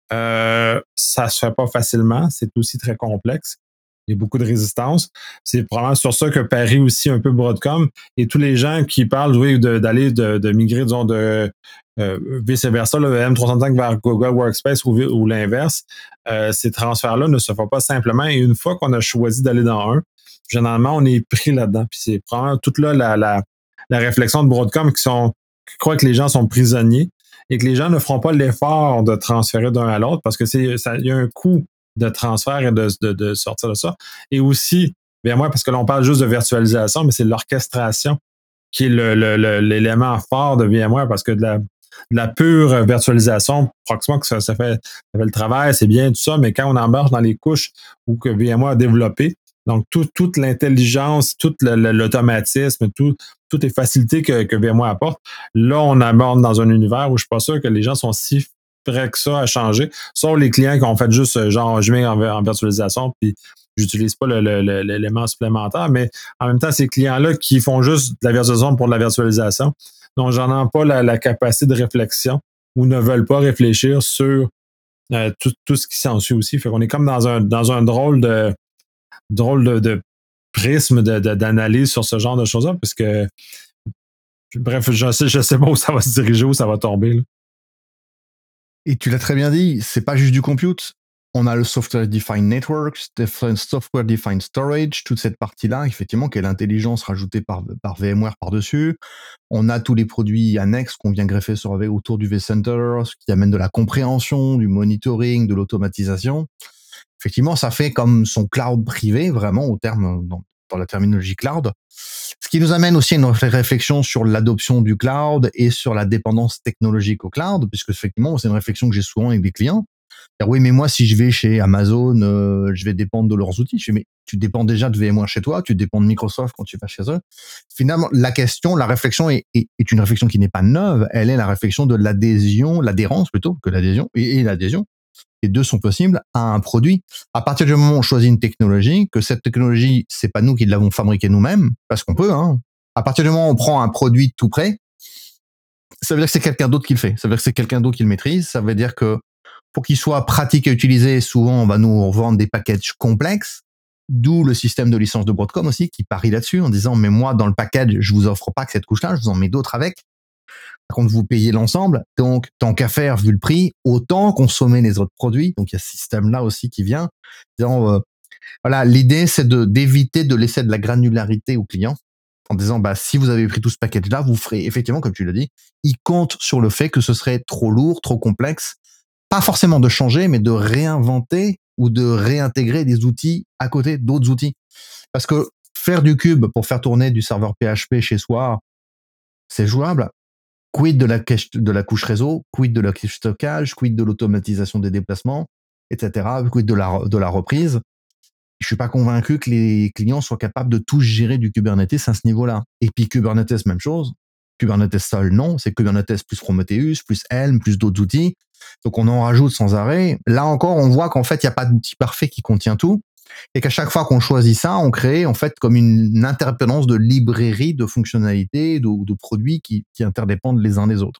euh, ça se fait pas facilement, c'est aussi très complexe. Il y a beaucoup de résistance. C'est probablement sur ça que parie aussi un peu Broadcom. Et tous les gens qui parlent oui, de, d'aller de, de migrer, disons, de euh, vice-versa, le M trois cent cinq vers Google Workspace ou, ou l'inverse, euh, ces transferts-là ne se font pas simplement. Et une fois qu'on a choisi d'aller dans un, généralement, on est pris là-dedans. Puis c'est probablement toute là la, la, la réflexion de Broadcom qui, sont, qui croient que les gens sont prisonniers et que les gens ne feront pas l'effort de transférer d'un à l'autre parce que c'est ça, il y a un coût de transfert et de, de, de sortir de ça. Et aussi, bien moi, parce que là, on parle juste de virtualisation, mais c'est l'orchestration qui est le, le, le, l'élément fort de VMware parce que de la, de la pure virtualisation, proximement que ça, ça, fait, ça fait le travail, c'est bien tout ça, mais quand on embarque dans les couches où que VMware a développé, donc tout, toute l'intelligence, tout le, le, l'automatisme, tout, toutes les facilités que, que VMware apporte, là, on aborde dans un univers où je suis pas sûr que les gens sont si près que ça à changer, sauf les clients qui ont fait juste genre je mets en, en virtualisation puis j'utilise pas le, le, le, l'élément supplémentaire, mais en même temps, ces clients-là qui font juste de la virtualisation pour de la virtualisation, donc j'en ai pas la, la capacité de réflexion ou ne veulent pas réfléchir sur euh, tout, tout ce qui s'ensuit aussi. Fait qu'on est comme dans un dans un drôle de drôle de, de prisme de, de, d'analyse sur ce genre de choses-là, parce que bref, je sais, je sais pas où ça va se diriger, où ça va tomber, là. Et tu l'as très bien dit, c'est pas juste du compute. On a le Software Defined Networks, Software Defined Storage, toute cette partie-là, effectivement, qui est l'intelligence rajoutée par, par VMware par-dessus. On a tous les produits annexes qu'on vient greffer sur, autour du vCenter, ce qui amène de la compréhension, du monitoring, de l'automatisation. Effectivement, ça fait comme son cloud privé, vraiment, au terme, dans, dans la terminologie cloud. Ce qui nous amène aussi à une réflexion sur l'adoption du cloud et sur la dépendance technologique au cloud, puisque effectivement, c'est une réflexion que j'ai souvent avec des clients. Dire, oui, mais moi, si je vais chez Amazon, euh, je vais dépendre de leurs outils. Je dis, mais tu dépends déjà de VMware chez toi, tu dépends de Microsoft quand tu vas chez eux. Finalement, la question, la réflexion est, est, est une réflexion qui n'est pas neuve. Elle est la réflexion de l'adhésion, l'adhérence plutôt que l'adhésion, et, et l'adhésion. Les deux sont possibles à un produit. À partir du moment où on choisit une technologie, que cette technologie, c'est pas nous qui l'avons fabriquée nous-mêmes, parce qu'on peut, hein. À partir du moment où on prend un produit tout prêt, ça veut dire que c'est quelqu'un d'autre qui le fait. Ça veut dire que c'est quelqu'un d'autre qui le maîtrise. Ça veut dire que pour qu'il soit pratique à utiliser, souvent, on va nous vendre des packages complexes. D'où le système de licence de Broadcom aussi, qui parie là-dessus en disant, mais moi, dans le package, je vous offre pas que cette couche-là, je vous en mets d'autres avec. Par contre, vous payez l'ensemble, donc tant qu'à faire, vu le prix, autant consommer les autres produits. Donc il y a ce système-là aussi qui vient. Disant, euh, voilà, l'idée c'est de d'éviter de laisser de la granularité aux clients en disant bah si vous avez pris tout ce package-là, vous ferez effectivement, comme tu l'as dit, il compte sur le fait que ce serait trop lourd, trop complexe, pas forcément de changer, mais de réinventer ou de réintégrer des outils à côté d'autres outils. Parce que faire du cube pour faire tourner du serveur P H P chez soi, c'est jouable. Quid de la, cache, de la couche réseau, quid de la couche stockage, quid de l'automatisation des déplacements, et cetera, quid de la, de la reprise. Je suis pas convaincu que les clients soient capables de tout gérer du Kubernetes à ce niveau-là. Et puis Kubernetes, même chose. Kubernetes seul, non. C'est Kubernetes plus Prometheus, plus Helm, plus d'autres outils. Donc on en rajoute sans arrêt. Là encore, on voit qu'en fait, il n'y a pas d'outil parfait qui contient tout. Et qu'à chaque fois qu'on choisit ça, on crée en fait comme une, une interdépendance de librairies, de fonctionnalités, de, de produits qui, qui interdépendent les uns des autres.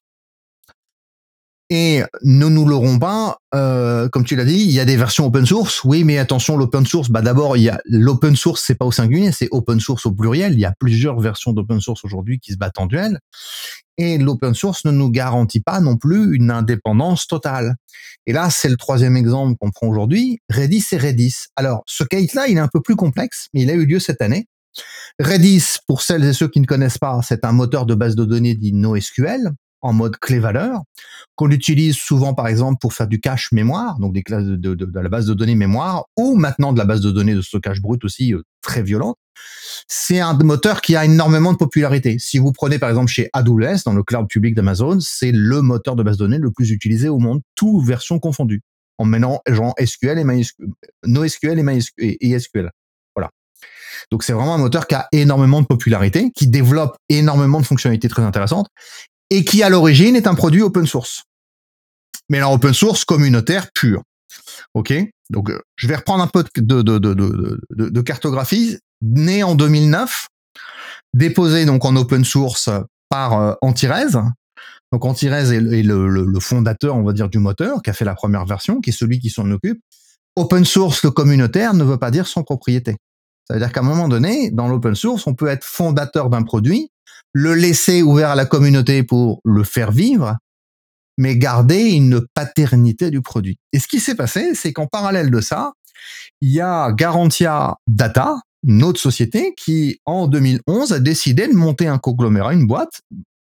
Et ne nous leurrons pas, euh, comme tu l'as dit, il y a des versions open source. Oui, mais attention, l'open source, bah d'abord, il y a l'open source, c'est pas au singulier, c'est open source au pluriel. Il y a plusieurs versions d'open source aujourd'hui qui se battent en duel. Et l'open source ne nous garantit pas non plus une indépendance totale. Et là, c'est le troisième exemple qu'on prend aujourd'hui, Redis et Redis. Alors, ce case-là, il est un peu plus complexe, mais il a eu lieu cette année. Redis, pour celles et ceux qui ne connaissent pas, c'est un moteur de base de données dit NoSQL, en mode clé-valeur, qu'on utilise souvent, par exemple, pour faire du cache mémoire, donc des classes de, de, de la base de données mémoire, ou maintenant de la base de données de stockage brut aussi, euh, très violente. C'est un moteur qui a énormément de popularité. Si vous prenez, par exemple, chez A W S, dans le cloud public d'Amazon, c'est le moteur de base de données le plus utilisé au monde, toutes versions confondues, en mélangeant S Q L et MySQL, NoSQL et, MySQL et S Q L. Voilà. Donc, c'est vraiment un moteur qui a énormément de popularité, qui développe énormément de fonctionnalités très intéressantes, et qui, à l'origine, est un produit open source. Mais là, open source communautaire pur. OK? Donc, euh, je vais reprendre un peu de, de, de, de, de, de cartographie. Né en deux mille neuf, déposé donc en open source par euh, Antirez. Donc, Antirez est, est le, le, le fondateur, on va dire, du moteur, qui a fait la première version, qui est celui qui s'en occupe. Open source, le communautaire, ne veut pas dire sans propriété. Ça veut dire qu'à un moment donné, dans l'open source, on peut être fondateur d'un produit, le laisser ouvert à la communauté pour le faire vivre, mais garder une paternité du produit. Et ce qui s'est passé, c'est qu'en parallèle de ça, il y a Garantia Data, une autre société, qui, en deux mille onze, a décidé de monter un conglomérat, une boîte,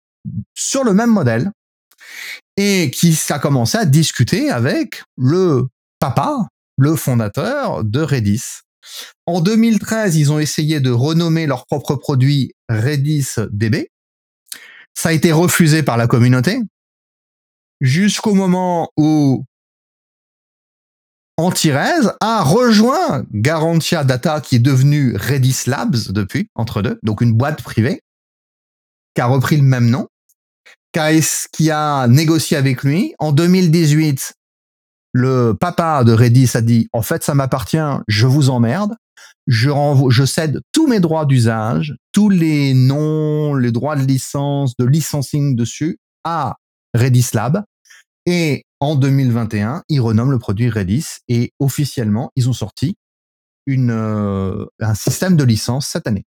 sur le même modèle, et qui a commencé à discuter avec le papa, le fondateur de Redis. En deux mille treize, ils ont essayé de renommer leur propre produit RedisDB. Ça a été refusé par la communauté, jusqu'au moment où Antirez a rejoint Garantia Data, qui est devenu Redis Labs depuis, entre deux, donc une boîte privée, qui a repris le même nom, qui a, qui a négocié avec lui. En deux mille dix-huit, le papa de Redis a dit « En fait, ça m'appartient, je vous emmerde. Je, renvo- je cède tous mes droits d'usage, tous les noms, les droits de licence, de licensing dessus à Redis Lab. » Et en deux mille vingt et un, ils renomment le produit Redis et officiellement, ils ont sorti une, euh, un système de licence cette année.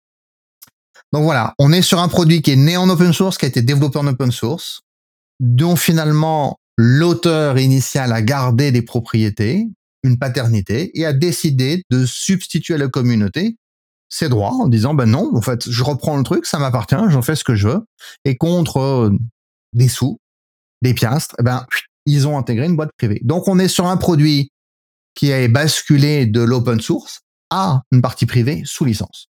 Donc voilà, on est sur un produit qui est né en open source, qui a été développé en open source, dont finalement l'auteur initial a gardé des propriétés, une paternité, et a décidé de substituer à la communauté ses droits en disant ben non, en fait, je reprends le truc, ça m'appartient, j'en fais ce que je veux, et contre euh, des sous, des piastres, eh ben ils ont intégré une boîte privée. Donc on est sur un produit qui est basculé de l'open source à une partie privée sous licence.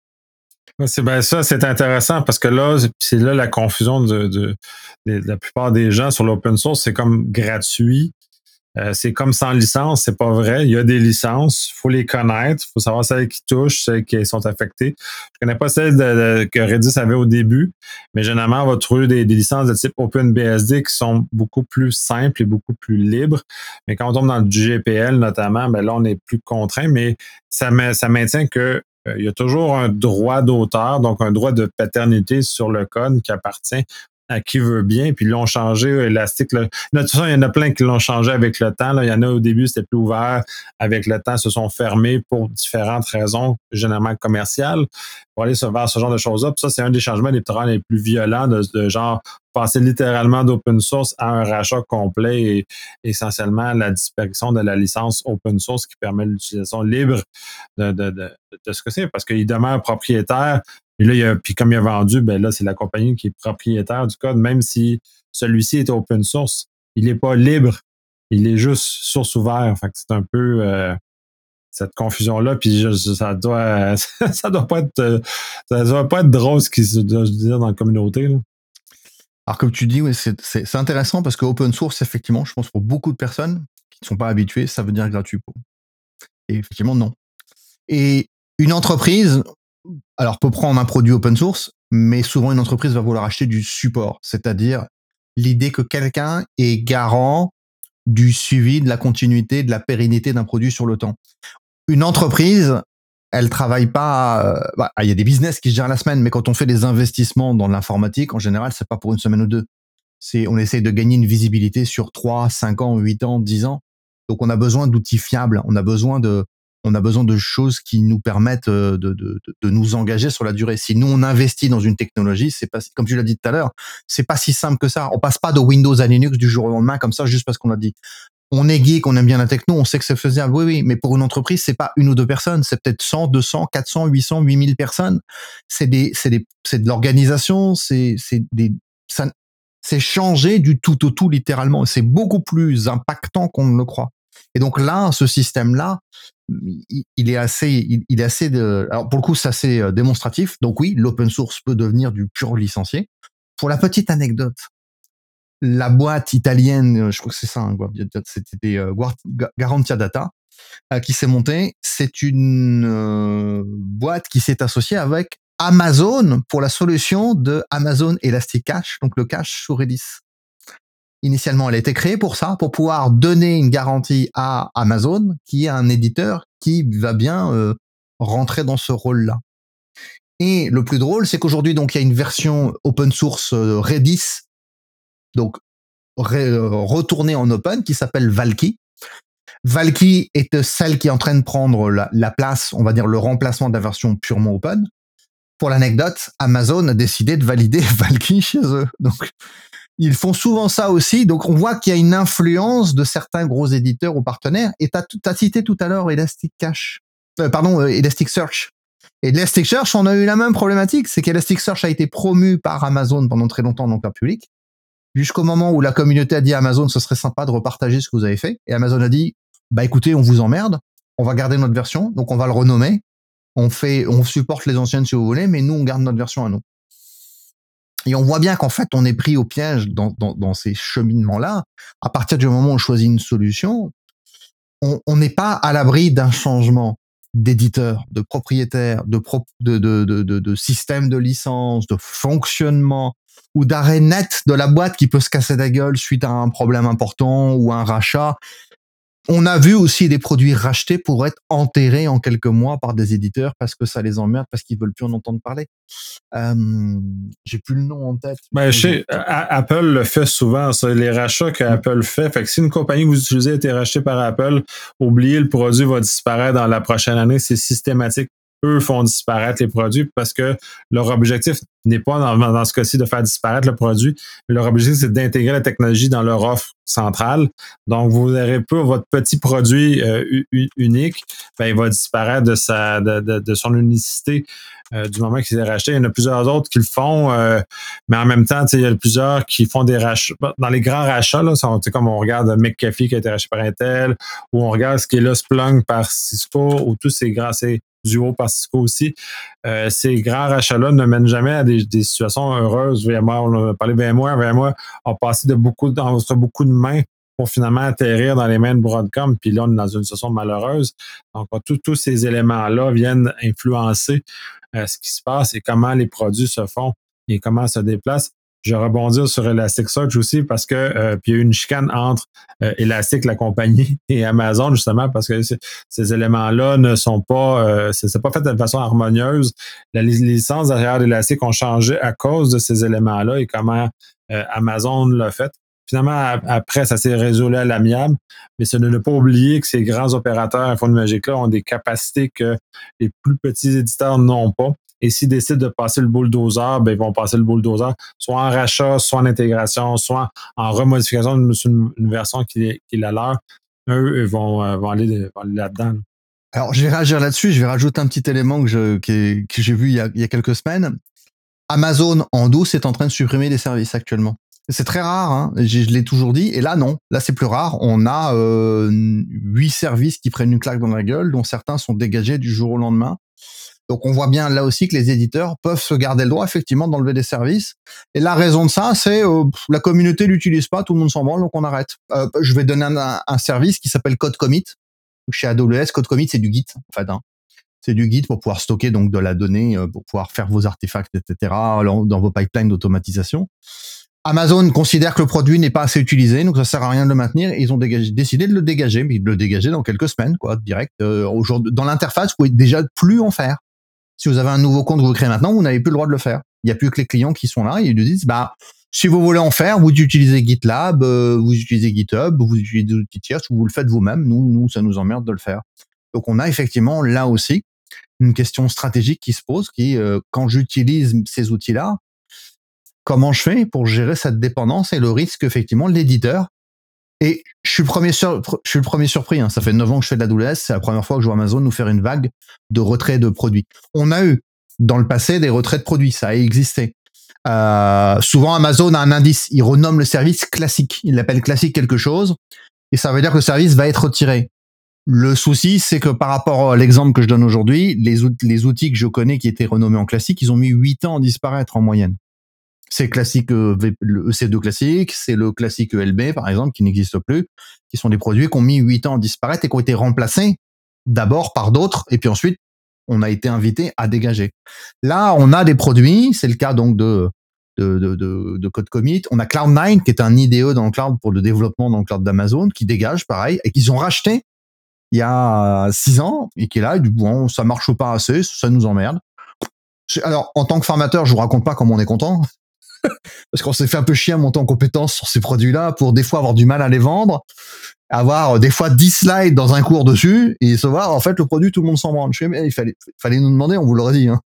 C'est ben ça, c'est intéressant parce que là, c'est là la confusion de, de, de, de la plupart des gens sur l'open source, c'est comme gratuit. Euh, c'est comme sans licence, c'est pas vrai. Il y a des licences, il faut les connaître, il faut savoir celles qui touchent, celles qui sont affectées. Je connais pas celles de, de, que Redis avait au début, mais généralement, on va trouver des, des licences de type OpenBSD qui sont beaucoup plus simples et beaucoup plus libres. Mais quand on tombe dans le G P L notamment, ben là, on est plus contraint, mais ça, ça maintient que euh, il y a toujours un droit d'auteur, donc un droit de paternité sur le code qui appartient à qui veut bien, puis ils l'ont changé, Elastic. Là. De toute façon, il y en a plein qui l'ont changé avec le temps. Là. Il y en a au début, c'était plus ouvert. Avec le temps, se sont fermés pour différentes raisons, généralement commerciales, pour aller vers ce genre de choses-là. Puis ça, c'est un des changements les, les plus violents de, de genre passer littéralement d'open source à un rachat complet et essentiellement la disparition de la licence open source qui permet l'utilisation libre de, de, de, de ce que c'est, parce qu'il demeure propriétaire. Et là, il a, puis comme il a vendu, ben là, c'est la compagnie qui est propriétaire du code, même si celui-ci est open source. Il n'est pas libre il est juste source ouvert. Fait que c'est un peu euh, cette confusion-là. Puis je, ça doit ça doit pas être ça doit pas être drôle ce qui se doit se dire dans la communauté. Là. Alors comme tu dis, oui, c'est, c'est, c'est intéressant parce que open source, effectivement, je pense pour beaucoup de personnes qui ne sont pas habituées, ça veut dire gratuit. Et effectivement, non. Et une entreprise, alors peut prendre un produit open source, mais souvent une entreprise va vouloir acheter du support, c'est-à-dire l'idée que quelqu'un est garant du suivi, de la continuité, de la pérennité d'un produit sur le temps. Une entreprise, elle travaille pas. Euh, bah, il y a des business qui se gèrent la semaine, mais quand on fait des investissements dans l'informatique, en général, c'est pas pour une semaine ou deux. C'est, on essaye de gagner une visibilité sur trois, cinq ans, huit ans, dix ans. Donc, on a besoin d'outils fiables. On a besoin de, on a besoin de choses qui nous permettent de, de, de, de nous engager sur la durée. Si nous, on investit dans une technologie, c'est pas, comme tu l'as dit tout à l'heure, c'est pas si simple que ça. On passe pas de Windows à Linux du jour au lendemain comme ça, juste parce qu'on l'a dit. On est geek, on aime bien la techno, on sait que c'est faisable. Oui, oui, mais pour une entreprise, c'est pas une ou deux personnes, c'est peut-être cent, deux cents, quatre cents, huit cents, huit mille personnes. C'est des, c'est des, c'est de l'organisation, c'est, c'est des, ça, c'est changer du tout au tout littéralement. C'est beaucoup plus impactant qu'on ne le croit. Et donc là, ce système-là, il, il est assez, il, il est assez de, alors pour le coup, c'est assez démonstratif. Donc oui, l'open source peut devenir du pur licencié. Pour la petite anecdote, la boîte italienne, je crois que c'est ça, hein, c'était euh, Garantia Data, euh, qui s'est montée. C'est une euh, boîte qui s'est associée avec Amazon pour la solution de Amazon Elastic Cache, donc le cache sous Redis. Initialement, elle a été créée pour ça, pour pouvoir donner une garantie à Amazon, qui est un éditeur qui va bien euh, rentrer dans ce rôle-là. Et le plus drôle, c'est qu'aujourd'hui, donc, il y a une version open source euh, Redis, donc retournée en open, qui s'appelle Valky. Valky est celle qui est en train de prendre la, la place, on va dire le remplacement de la version purement open. Pour l'anecdote, Amazon a décidé de valider Valky chez eux. Donc, ils font souvent ça aussi. Donc, on voit qu'il y a une influence de certains gros éditeurs ou partenaires. Et tu as cité tout à l'heure Elastic Cache, euh, pardon, euh, Elasticsearch. Et Elasticsearch, on a eu la même problématique, c'est qu'Elasticsearch a été promu par Amazon pendant très longtemps dans le cloud public. Jusqu'au moment où la communauté a dit à Amazon, ce serait sympa de repartager ce que vous avez fait. Et Amazon a dit, bah écoutez, on vous emmerde, on va garder notre version, donc on va le renommer. On fait, on supporte les anciennes si vous voulez, mais nous, on garde notre version à nous. Et on voit bien qu'en fait, on est pris au piège dans, dans, dans ces cheminements-là. À partir du moment où on choisit une solution, on n'est pas à l'abri d'un changement d'éditeur, de propriétaire, de, pro, de, de, de, de, de système de licence, de fonctionnement, ou d'arrêt net de la boîte qui peut se casser la gueule suite à un problème important ou un rachat. On a vu aussi des produits rachetés pour être enterrés en quelques mois par des éditeurs parce que ça les emmerde, parce qu'ils veulent plus en entendre parler. Euh, j'ai plus le nom en tête. Ben, chez Apple le fait souvent, ça, les rachats qu'Apple fait. Fait que si une compagnie que vous utilisez a été rachetée par Apple, oubliez, le produit va disparaître dans la prochaine année. C'est systématique. Eux font disparaître les produits parce que leur objectif n'est pas dans, dans ce cas-ci de faire disparaître le produit. Leur objectif, c'est d'intégrer la technologie dans leur offre centrale. Donc, vous n'aurez pas votre petit produit euh, unique, ben, il va disparaître de, sa, de, de, de son unicité euh, du moment qu'il est racheté. Il y en a plusieurs autres qui le font, euh, mais en même temps, il y a plusieurs qui font des rachats. Dans les grands rachats, là, c'est comme on regarde McAfee qui a été racheté par Intel, ou on regarde ce qui est là, Splunk par Cisco, ou tous ces grands... Ces, Duo par Cisco aussi. Euh, ces grands rachats-là ne mènent jamais à des, des situations heureuses. VMware, on a parlé de VMware. VMware a passé de beaucoup, entre beaucoup de mains pour finalement atterrir dans les mains de Broadcom. Puis là, on est dans une situation malheureuse. Donc, tous ces éléments-là viennent influencer euh, ce qui se passe et comment les produits se font et comment se déplacent. Je vais rebondir sur Elasticsearch aussi parce que euh, puis il y a eu une chicane entre euh, Elastic, la compagnie, et Amazon, justement, parce que ces éléments-là ne sont pas, euh, c'est, c'est pas fait de façon harmonieuse. La, les licences derrière Elastic ont changé à cause de ces éléments-là et comment euh, Amazon l'a fait. Finalement, après, ça s'est résolu à l'amiable, mais c'est de ne pas oublier que ces grands opérateurs informatiques-là ont des capacités que les plus petits éditeurs n'ont pas. Et s'ils décident de passer le bulldozer, ben ils vont passer le bulldozer, soit en rachat, soit en intégration, soit en remodification d'une une, une version qui est, qui est la leur. Eux, ils vont, euh, vont, aller, vont aller là-dedans. Là. Alors, je vais réagir là-dessus. Je vais rajouter un petit élément que, je, que, que j'ai vu il y, a, il y a quelques semaines. Amazon, en douce, est en train de supprimer des services actuellement. C'est très rare, hein. je, je l'ai toujours dit, et là non, là c'est plus rare. On a euh, huit services qui prennent une claque dans la gueule, dont certains sont dégagés du jour au lendemain. Donc on voit bien là aussi que les éditeurs peuvent se garder le droit effectivement d'enlever des services. Et la raison de ça, c'est euh, la communauté l'utilise pas, tout le monde s'en branle, donc on arrête. Euh, je vais donner un, un service qui s'appelle Code Commit. Chez A W S, Code Commit, c'est du Git en fait. Hein. C'est du Git pour pouvoir stocker donc de la donnée, pour pouvoir faire vos artefacts, et cetera dans vos pipelines d'automatisation. Amazon considère que le produit n'est pas assez utilisé, donc ça sert à rien de le maintenir. Et ils ont dégagé, décidé de le dégager, mais de le dégager dans quelques semaines, quoi, direct. Euh, aujourd'hui, dans l'interface, vous pouvez déjà plus en faire. Si vous avez un nouveau compte que vous créez maintenant, vous n'avez plus le droit de le faire. Il n'y a plus que les clients qui sont là. Ils lui disent, bah, si vous voulez en faire, vous utilisez GitLab, euh, vous utilisez GitHub, vous utilisez des outils tiers, ou vous le faites vous-même. Nous, nous, ça nous emmerde de le faire. Donc, on a effectivement là aussi une question stratégique qui se pose, qui, euh, quand j'utilise ces outils-là, comment je fais pour gérer cette dépendance et le risque, effectivement, de l'éditeur. Et je suis le premier, sur, je suis le premier surpris. Hein. Ça fait neuf ans que je fais de l'A W S. C'est la première fois que je vois Amazon nous faire une vague de retrait de produits. On a eu, dans le passé, des retraits de produits. Ça a existé. Euh, souvent, Amazon a un indice. Il renomme le service classique. Il l'appelle classique quelque chose. Et ça veut dire que le service va être retiré. Le souci, c'est que par rapport à l'exemple que je donne aujourd'hui, les, out- les outils que je connais qui étaient renommés en classique, ils ont mis huit ans à disparaître en moyenne. C'est le classique euh, le E C deux classique, c'est le classique E L B par exemple qui n'existe plus, qui sont des produits qui ont mis huit ans à disparaître et qui ont été remplacés d'abord par d'autres et puis ensuite on a été invité à dégager. Là, on a des produits, c'est le cas donc de de de de, de Code Commit, on a Cloud nine qui est un I D E dans le cloud pour le développement dans le cloud d'Amazon qui dégage pareil et qu'ils ont racheté il y a six ans et qui est là et du bon, ça marche pas assez, ça nous emmerde. Alors, en tant que formateur, je vous raconte pas comment on est content. Parce qu'on s'est fait un peu chier à monter en compétence sur ces produits-là pour des fois avoir du mal à les vendre, avoir des fois dix slides dans un cours dessus et se voir, en fait, le produit, tout le monde s'en branle. Je sais, mais il fallait, fallait nous demander, on vous l'aurait dit. Hein.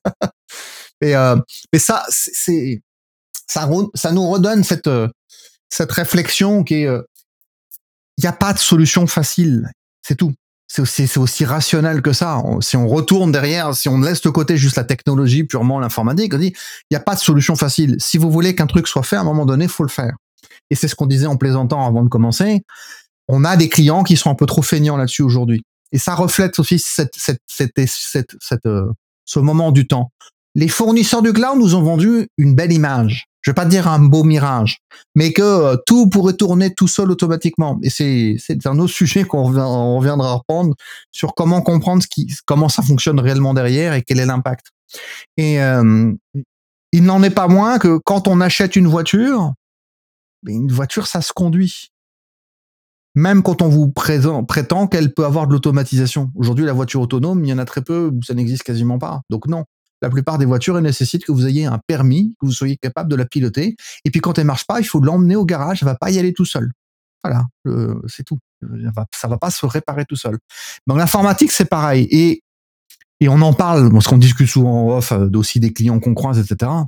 et, euh, mais ça, c'est, ça, ça nous redonne cette, cette réflexion qui est, il n'y a pas de solution facile. C'est tout. C'est aussi, c'est aussi rationnel que ça. On, si on retourne derrière, si on laisse de côté juste la technologie, purement l'informatique, on dit, il n'y a pas de solution facile. Si vous voulez qu'un truc soit fait, à un moment donné, il faut le faire. Et c'est ce qu'on disait en plaisantant avant de commencer. On a des clients qui sont un peu trop feignants là-dessus aujourd'hui. Et ça reflète aussi cette, cette, cette, cette, cette, cette euh, ce moment du temps. Les fournisseurs du cloud nous ont vendu une belle image. Je vais pas dire un beau mirage, mais que euh, tout pourrait tourner tout seul automatiquement. Et c'est, c'est un autre sujet qu'on revient, on reviendra reprendre sur comment comprendre ce qui, comment ça fonctionne réellement derrière et quel est l'impact. Et euh, il n'en est pas moins que quand on achète une voiture, une voiture, ça se conduit. Même quand on vous présent, prétend qu'elle peut avoir de l'automatisation. Aujourd'hui, la voiture autonome, il y en a très peu, ça n'existe quasiment pas. Donc non. La plupart des voitures, elles nécessitent que vous ayez un permis, que vous soyez capable de la piloter. Et puis quand elle marche pas, il faut l'emmener au garage. Elle va pas y aller tout seul. Voilà, euh, c'est tout. Ça va pas se réparer tout seul. Dans l'informatique, c'est pareil. Et et on en parle, parce qu'on discute souvent en off aussi des clients qu'on croise, et cetera.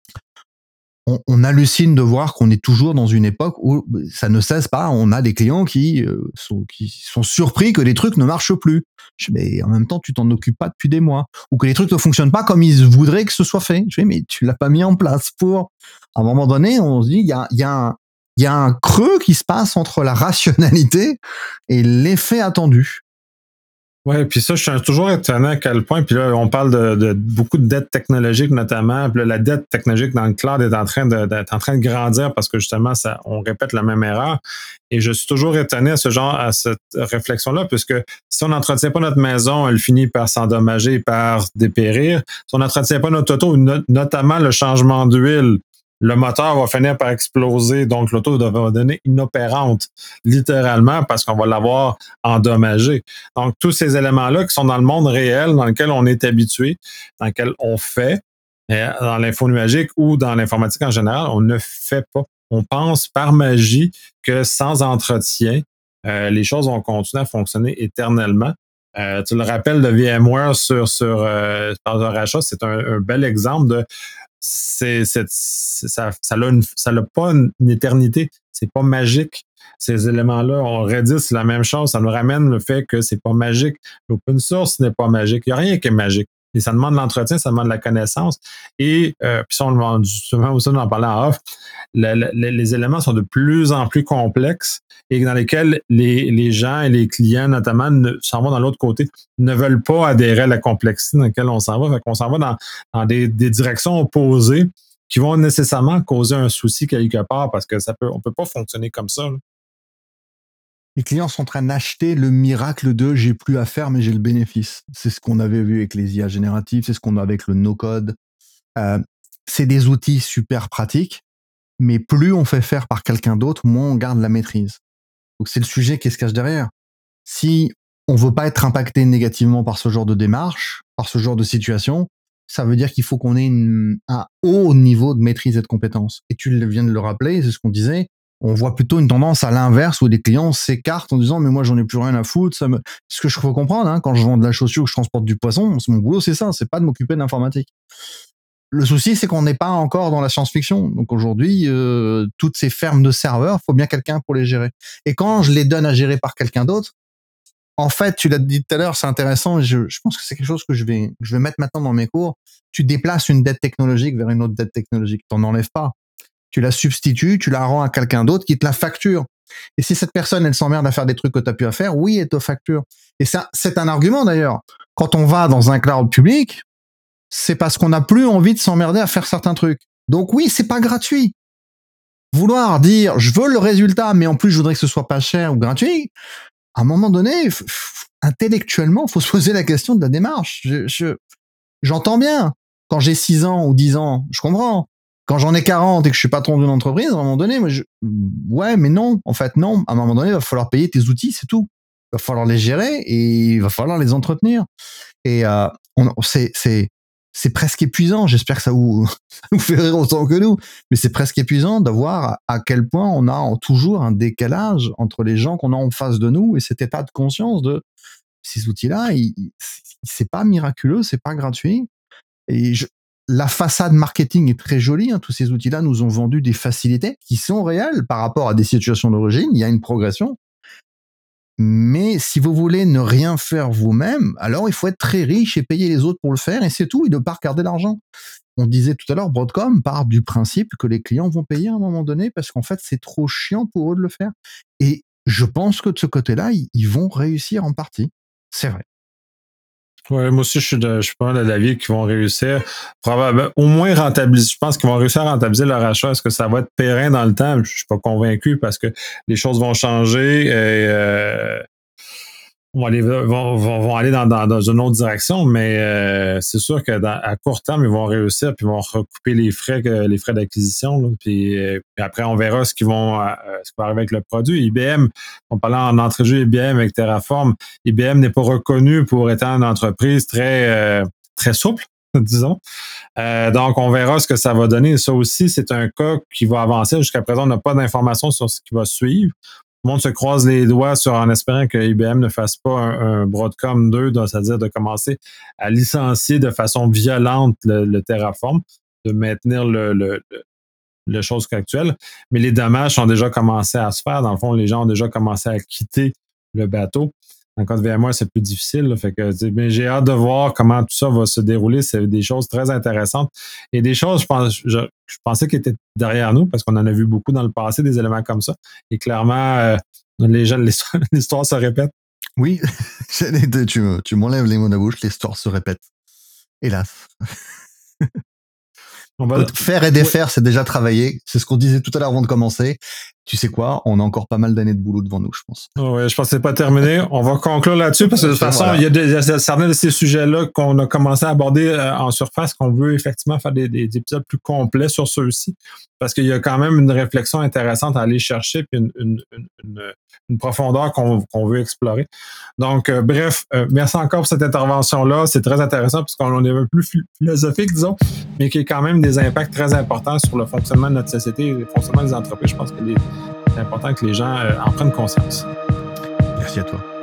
On, on hallucine de voir qu'on est toujours dans une époque où ça ne cesse pas. On a des clients qui euh, sont qui sont surpris que les trucs ne marchent plus. Je dis, mais en même temps, tu t'en occupes pas depuis des mois, ou que les trucs ne fonctionnent pas comme ils voudraient que ce soit fait. Je dis, mais tu l'as pas mis en place pour. À un moment donné, on se dit, il y a, il y a un, il y a un creux qui se passe entre la rationalité et l'effet attendu. Ouais, puis ça, je suis toujours étonné à quel point, puis là, on parle de, de beaucoup de dettes technologiques notamment, puis là, la dette technologique dans le cloud est en train de, d'être en train de grandir parce que justement, ça, on répète la même erreur. Et je suis toujours étonné à ce genre, à cette réflexion-là, puisque si on n'entretient pas notre maison, elle finit par s'endommager, par dépérir. Si on n'entretient pas notre auto, no- notamment le changement d'huile, le moteur va finir par exploser, donc l'auto va devenir inopérante, littéralement, parce qu'on va l'avoir endommagée. Donc, tous ces éléments-là qui sont dans le monde réel, dans lequel on est habitué, dans lequel on fait, dans l'info nuagique ou dans l'informatique en général, on ne fait pas. On pense par magie que sans entretien, euh, les choses vont continuer à fonctionner éternellement. Euh, tu le rappelles de VMware sur, sur euh, par le rachat, c'est un, un bel exemple de c'est, c'est, c'est ça ça a une, ça a pas une, une éternité, c'est pas magique. Ces éléments-là, on Redis, c'est la même chose, ça nous ramène le fait que c'est pas magique. L'open source n'est pas magique, il n'y a rien qui est magique. Et ça demande de l'entretien, ça demande de la connaissance. Et euh, puis ça, on le souvent aussi, on en parlait en off, le, le, les éléments sont de plus en plus complexes et dans lesquels les, les gens et les clients, notamment, ne, s'en vont dans l'autre côté, ne veulent pas adhérer à la complexité dans laquelle on s'en va. Fait qu'on s'en va dans, dans des, des directions opposées qui vont nécessairement causer un souci quelque part parce que ça peut, on peut pas fonctionner comme ça. Là. Les clients sont en train d'acheter le miracle de j'ai plus à faire, mais j'ai le bénéfice. C'est ce qu'on avait vu avec les I A génératives, c'est ce qu'on a avec le no-code. Euh, c'est des outils super pratiques, mais plus on fait faire par quelqu'un d'autre, moins on garde la maîtrise. Donc c'est le sujet qui se cache derrière. Si on veut pas être impacté négativement par ce genre de démarche, par ce genre de situation, ça veut dire qu'il faut qu'on ait une, un haut niveau de maîtrise et de compétence. Et tu viens de le rappeler, c'est ce qu'on disait, on voit plutôt une tendance à l'inverse où les clients s'écartent en disant mais moi j'en ai plus rien à foutre. Ça me... Ce que je peux comprendre, hein, quand je vends de la chaussure ou que je transporte du poisson, mon boulot c'est ça, c'est pas de m'occuper d'informatique. Le souci c'est qu'on n'est pas encore dans la science-fiction. Donc aujourd'hui, euh, toutes ces fermes de serveurs, faut bien quelqu'un pour les gérer. Et quand je les donne à gérer par quelqu'un d'autre, en fait, tu l'as dit tout à l'heure, c'est intéressant. Je, je pense que c'est quelque chose que je vais, je vais mettre maintenant dans mes cours. Tu déplaces une dette technologique vers une autre dette technologique. T'en enlèves pas. Tu la substitues, tu la rends à quelqu'un d'autre qui te la facture. Et si cette personne, elle s'emmerde à faire des trucs que tu as pu à faire, oui, elle te facture. Et ça, c'est un argument d'ailleurs. Quand on va dans un cloud public, c'est parce qu'on n'a plus envie de s'emmerder à faire certains trucs. Donc oui, c'est pas gratuit. Vouloir dire, je veux le résultat, mais en plus, je voudrais que ce soit pas cher ou gratuit, à un moment donné, f- f- intellectuellement, il faut se poser la question de la démarche. Je, je, j'entends bien. Quand j'ai six ans ou dix ans, je comprends. Quand j'en ai quarante et que je suis patron d'une entreprise, à un moment donné, moi je... ouais, mais non, en fait, non. À un moment donné, il va falloir payer tes outils, c'est tout. Il va falloir les gérer et il va falloir les entretenir. Et euh, on, c'est, c'est, c'est presque épuisant. J'espère que ça vous, ça vous fait rire autant que nous. Mais c'est presque épuisant de voir à quel point on a toujours un décalage entre les gens qu'on a en face de nous et cet état de conscience de ces outils-là. Il, il, c'est pas miraculeux, c'est pas gratuit. Et je, la façade marketing est très jolie. Hein. Tous ces outils-là nous ont vendu des facilités qui sont réelles par rapport à des situations d'origine. Il y a une progression. Mais si vous voulez ne rien faire vous-même, alors il faut être très riche et payer les autres pour le faire, et c'est tout, et ne pas regarder l'argent. On disait tout à l'heure, Broadcom part du principe que les clients vont payer à un moment donné parce qu'en fait, c'est trop chiant pour eux de le faire. Et je pense que de ce côté-là, ils vont réussir en partie. C'est vrai. Ouais, moi aussi, je suis, de, je suis pas mal d'avis qu'ils vont réussir. Probablement, au moins rentabiliser. Je pense qu'ils vont réussir à rentabiliser leur achat. Est-ce que ça va être périn dans le temps? Je suis pas convaincu parce que les choses vont changer et euh, vont aller, vont, vont, vont aller dans, dans, dans une autre direction, mais euh, c'est sûr que dans, à court terme, ils vont réussir puis ils vont recouper les frais, les frais d'acquisition. Là, puis, euh, puis après, on verra ce qui vont, euh, ce qui va arriver avec le produit. I B M, on parlait en entrée de jeu I B M avec Terraform. I B M n'est pas reconnu pour être une entreprise très, euh, très souple, disons. Euh, donc, on verra ce que ça va donner. Ça aussi, c'est un cas qui va avancer. Jusqu'à présent, on n'a pas d'informations sur ce qui va suivre. Tout le monde se croise les doigts sur, en espérant que I B M ne fasse pas un, un Broadcom deux, donc, c'est-à-dire de commencer à licencier de façon violente le, le Terraform, de maintenir le, le, le, le chose actuelle. Mais les dommages ont déjà commencé à se faire. Dans le fond, les gens ont déjà commencé à quitter le bateau. En cas de V M ware, c'est plus difficile. Là, fait que, mais j'ai hâte de voir comment tout ça va se dérouler. C'est des choses très intéressantes. Et des choses, je, pense, je, je pensais qu'ils étaient derrière nous parce qu'on en a vu beaucoup dans le passé, des éléments comme ça. Et clairement, euh, les gens, l'histoire, l'histoire se répète. Oui, tu, tu m'enlèves les mots de la bouche, l'histoire se répète. Hélas. On va... Faire et défaire, c'est déjà travaillé. C'est ce qu'on disait tout à l'heure avant de commencer. Tu sais quoi? On a encore pas mal d'années de boulot devant nous, je pense. Oui, je pense que c'est pas terminé. On va conclure là-dessus parce que de toute façon, voilà. il y a, des, il y a certains de ces sujets-là qu'on a commencé à aborder euh, en surface, qu'on veut effectivement faire des, des épisodes plus complets sur ceux-ci parce qu'il y a quand même une réflexion intéressante à aller chercher puis une, une, une, une profondeur qu'on, qu'on veut explorer. Donc, euh, bref, euh, merci encore pour cette intervention-là. C'est très intéressant parce qu'on est un peu plus philosophique, disons, mais qui a quand même des impacts très importants sur le fonctionnement de notre société et le fonctionnement des entreprises. Je pense que les, c'est important que les gens euh, en prennent conscience. Merci à toi.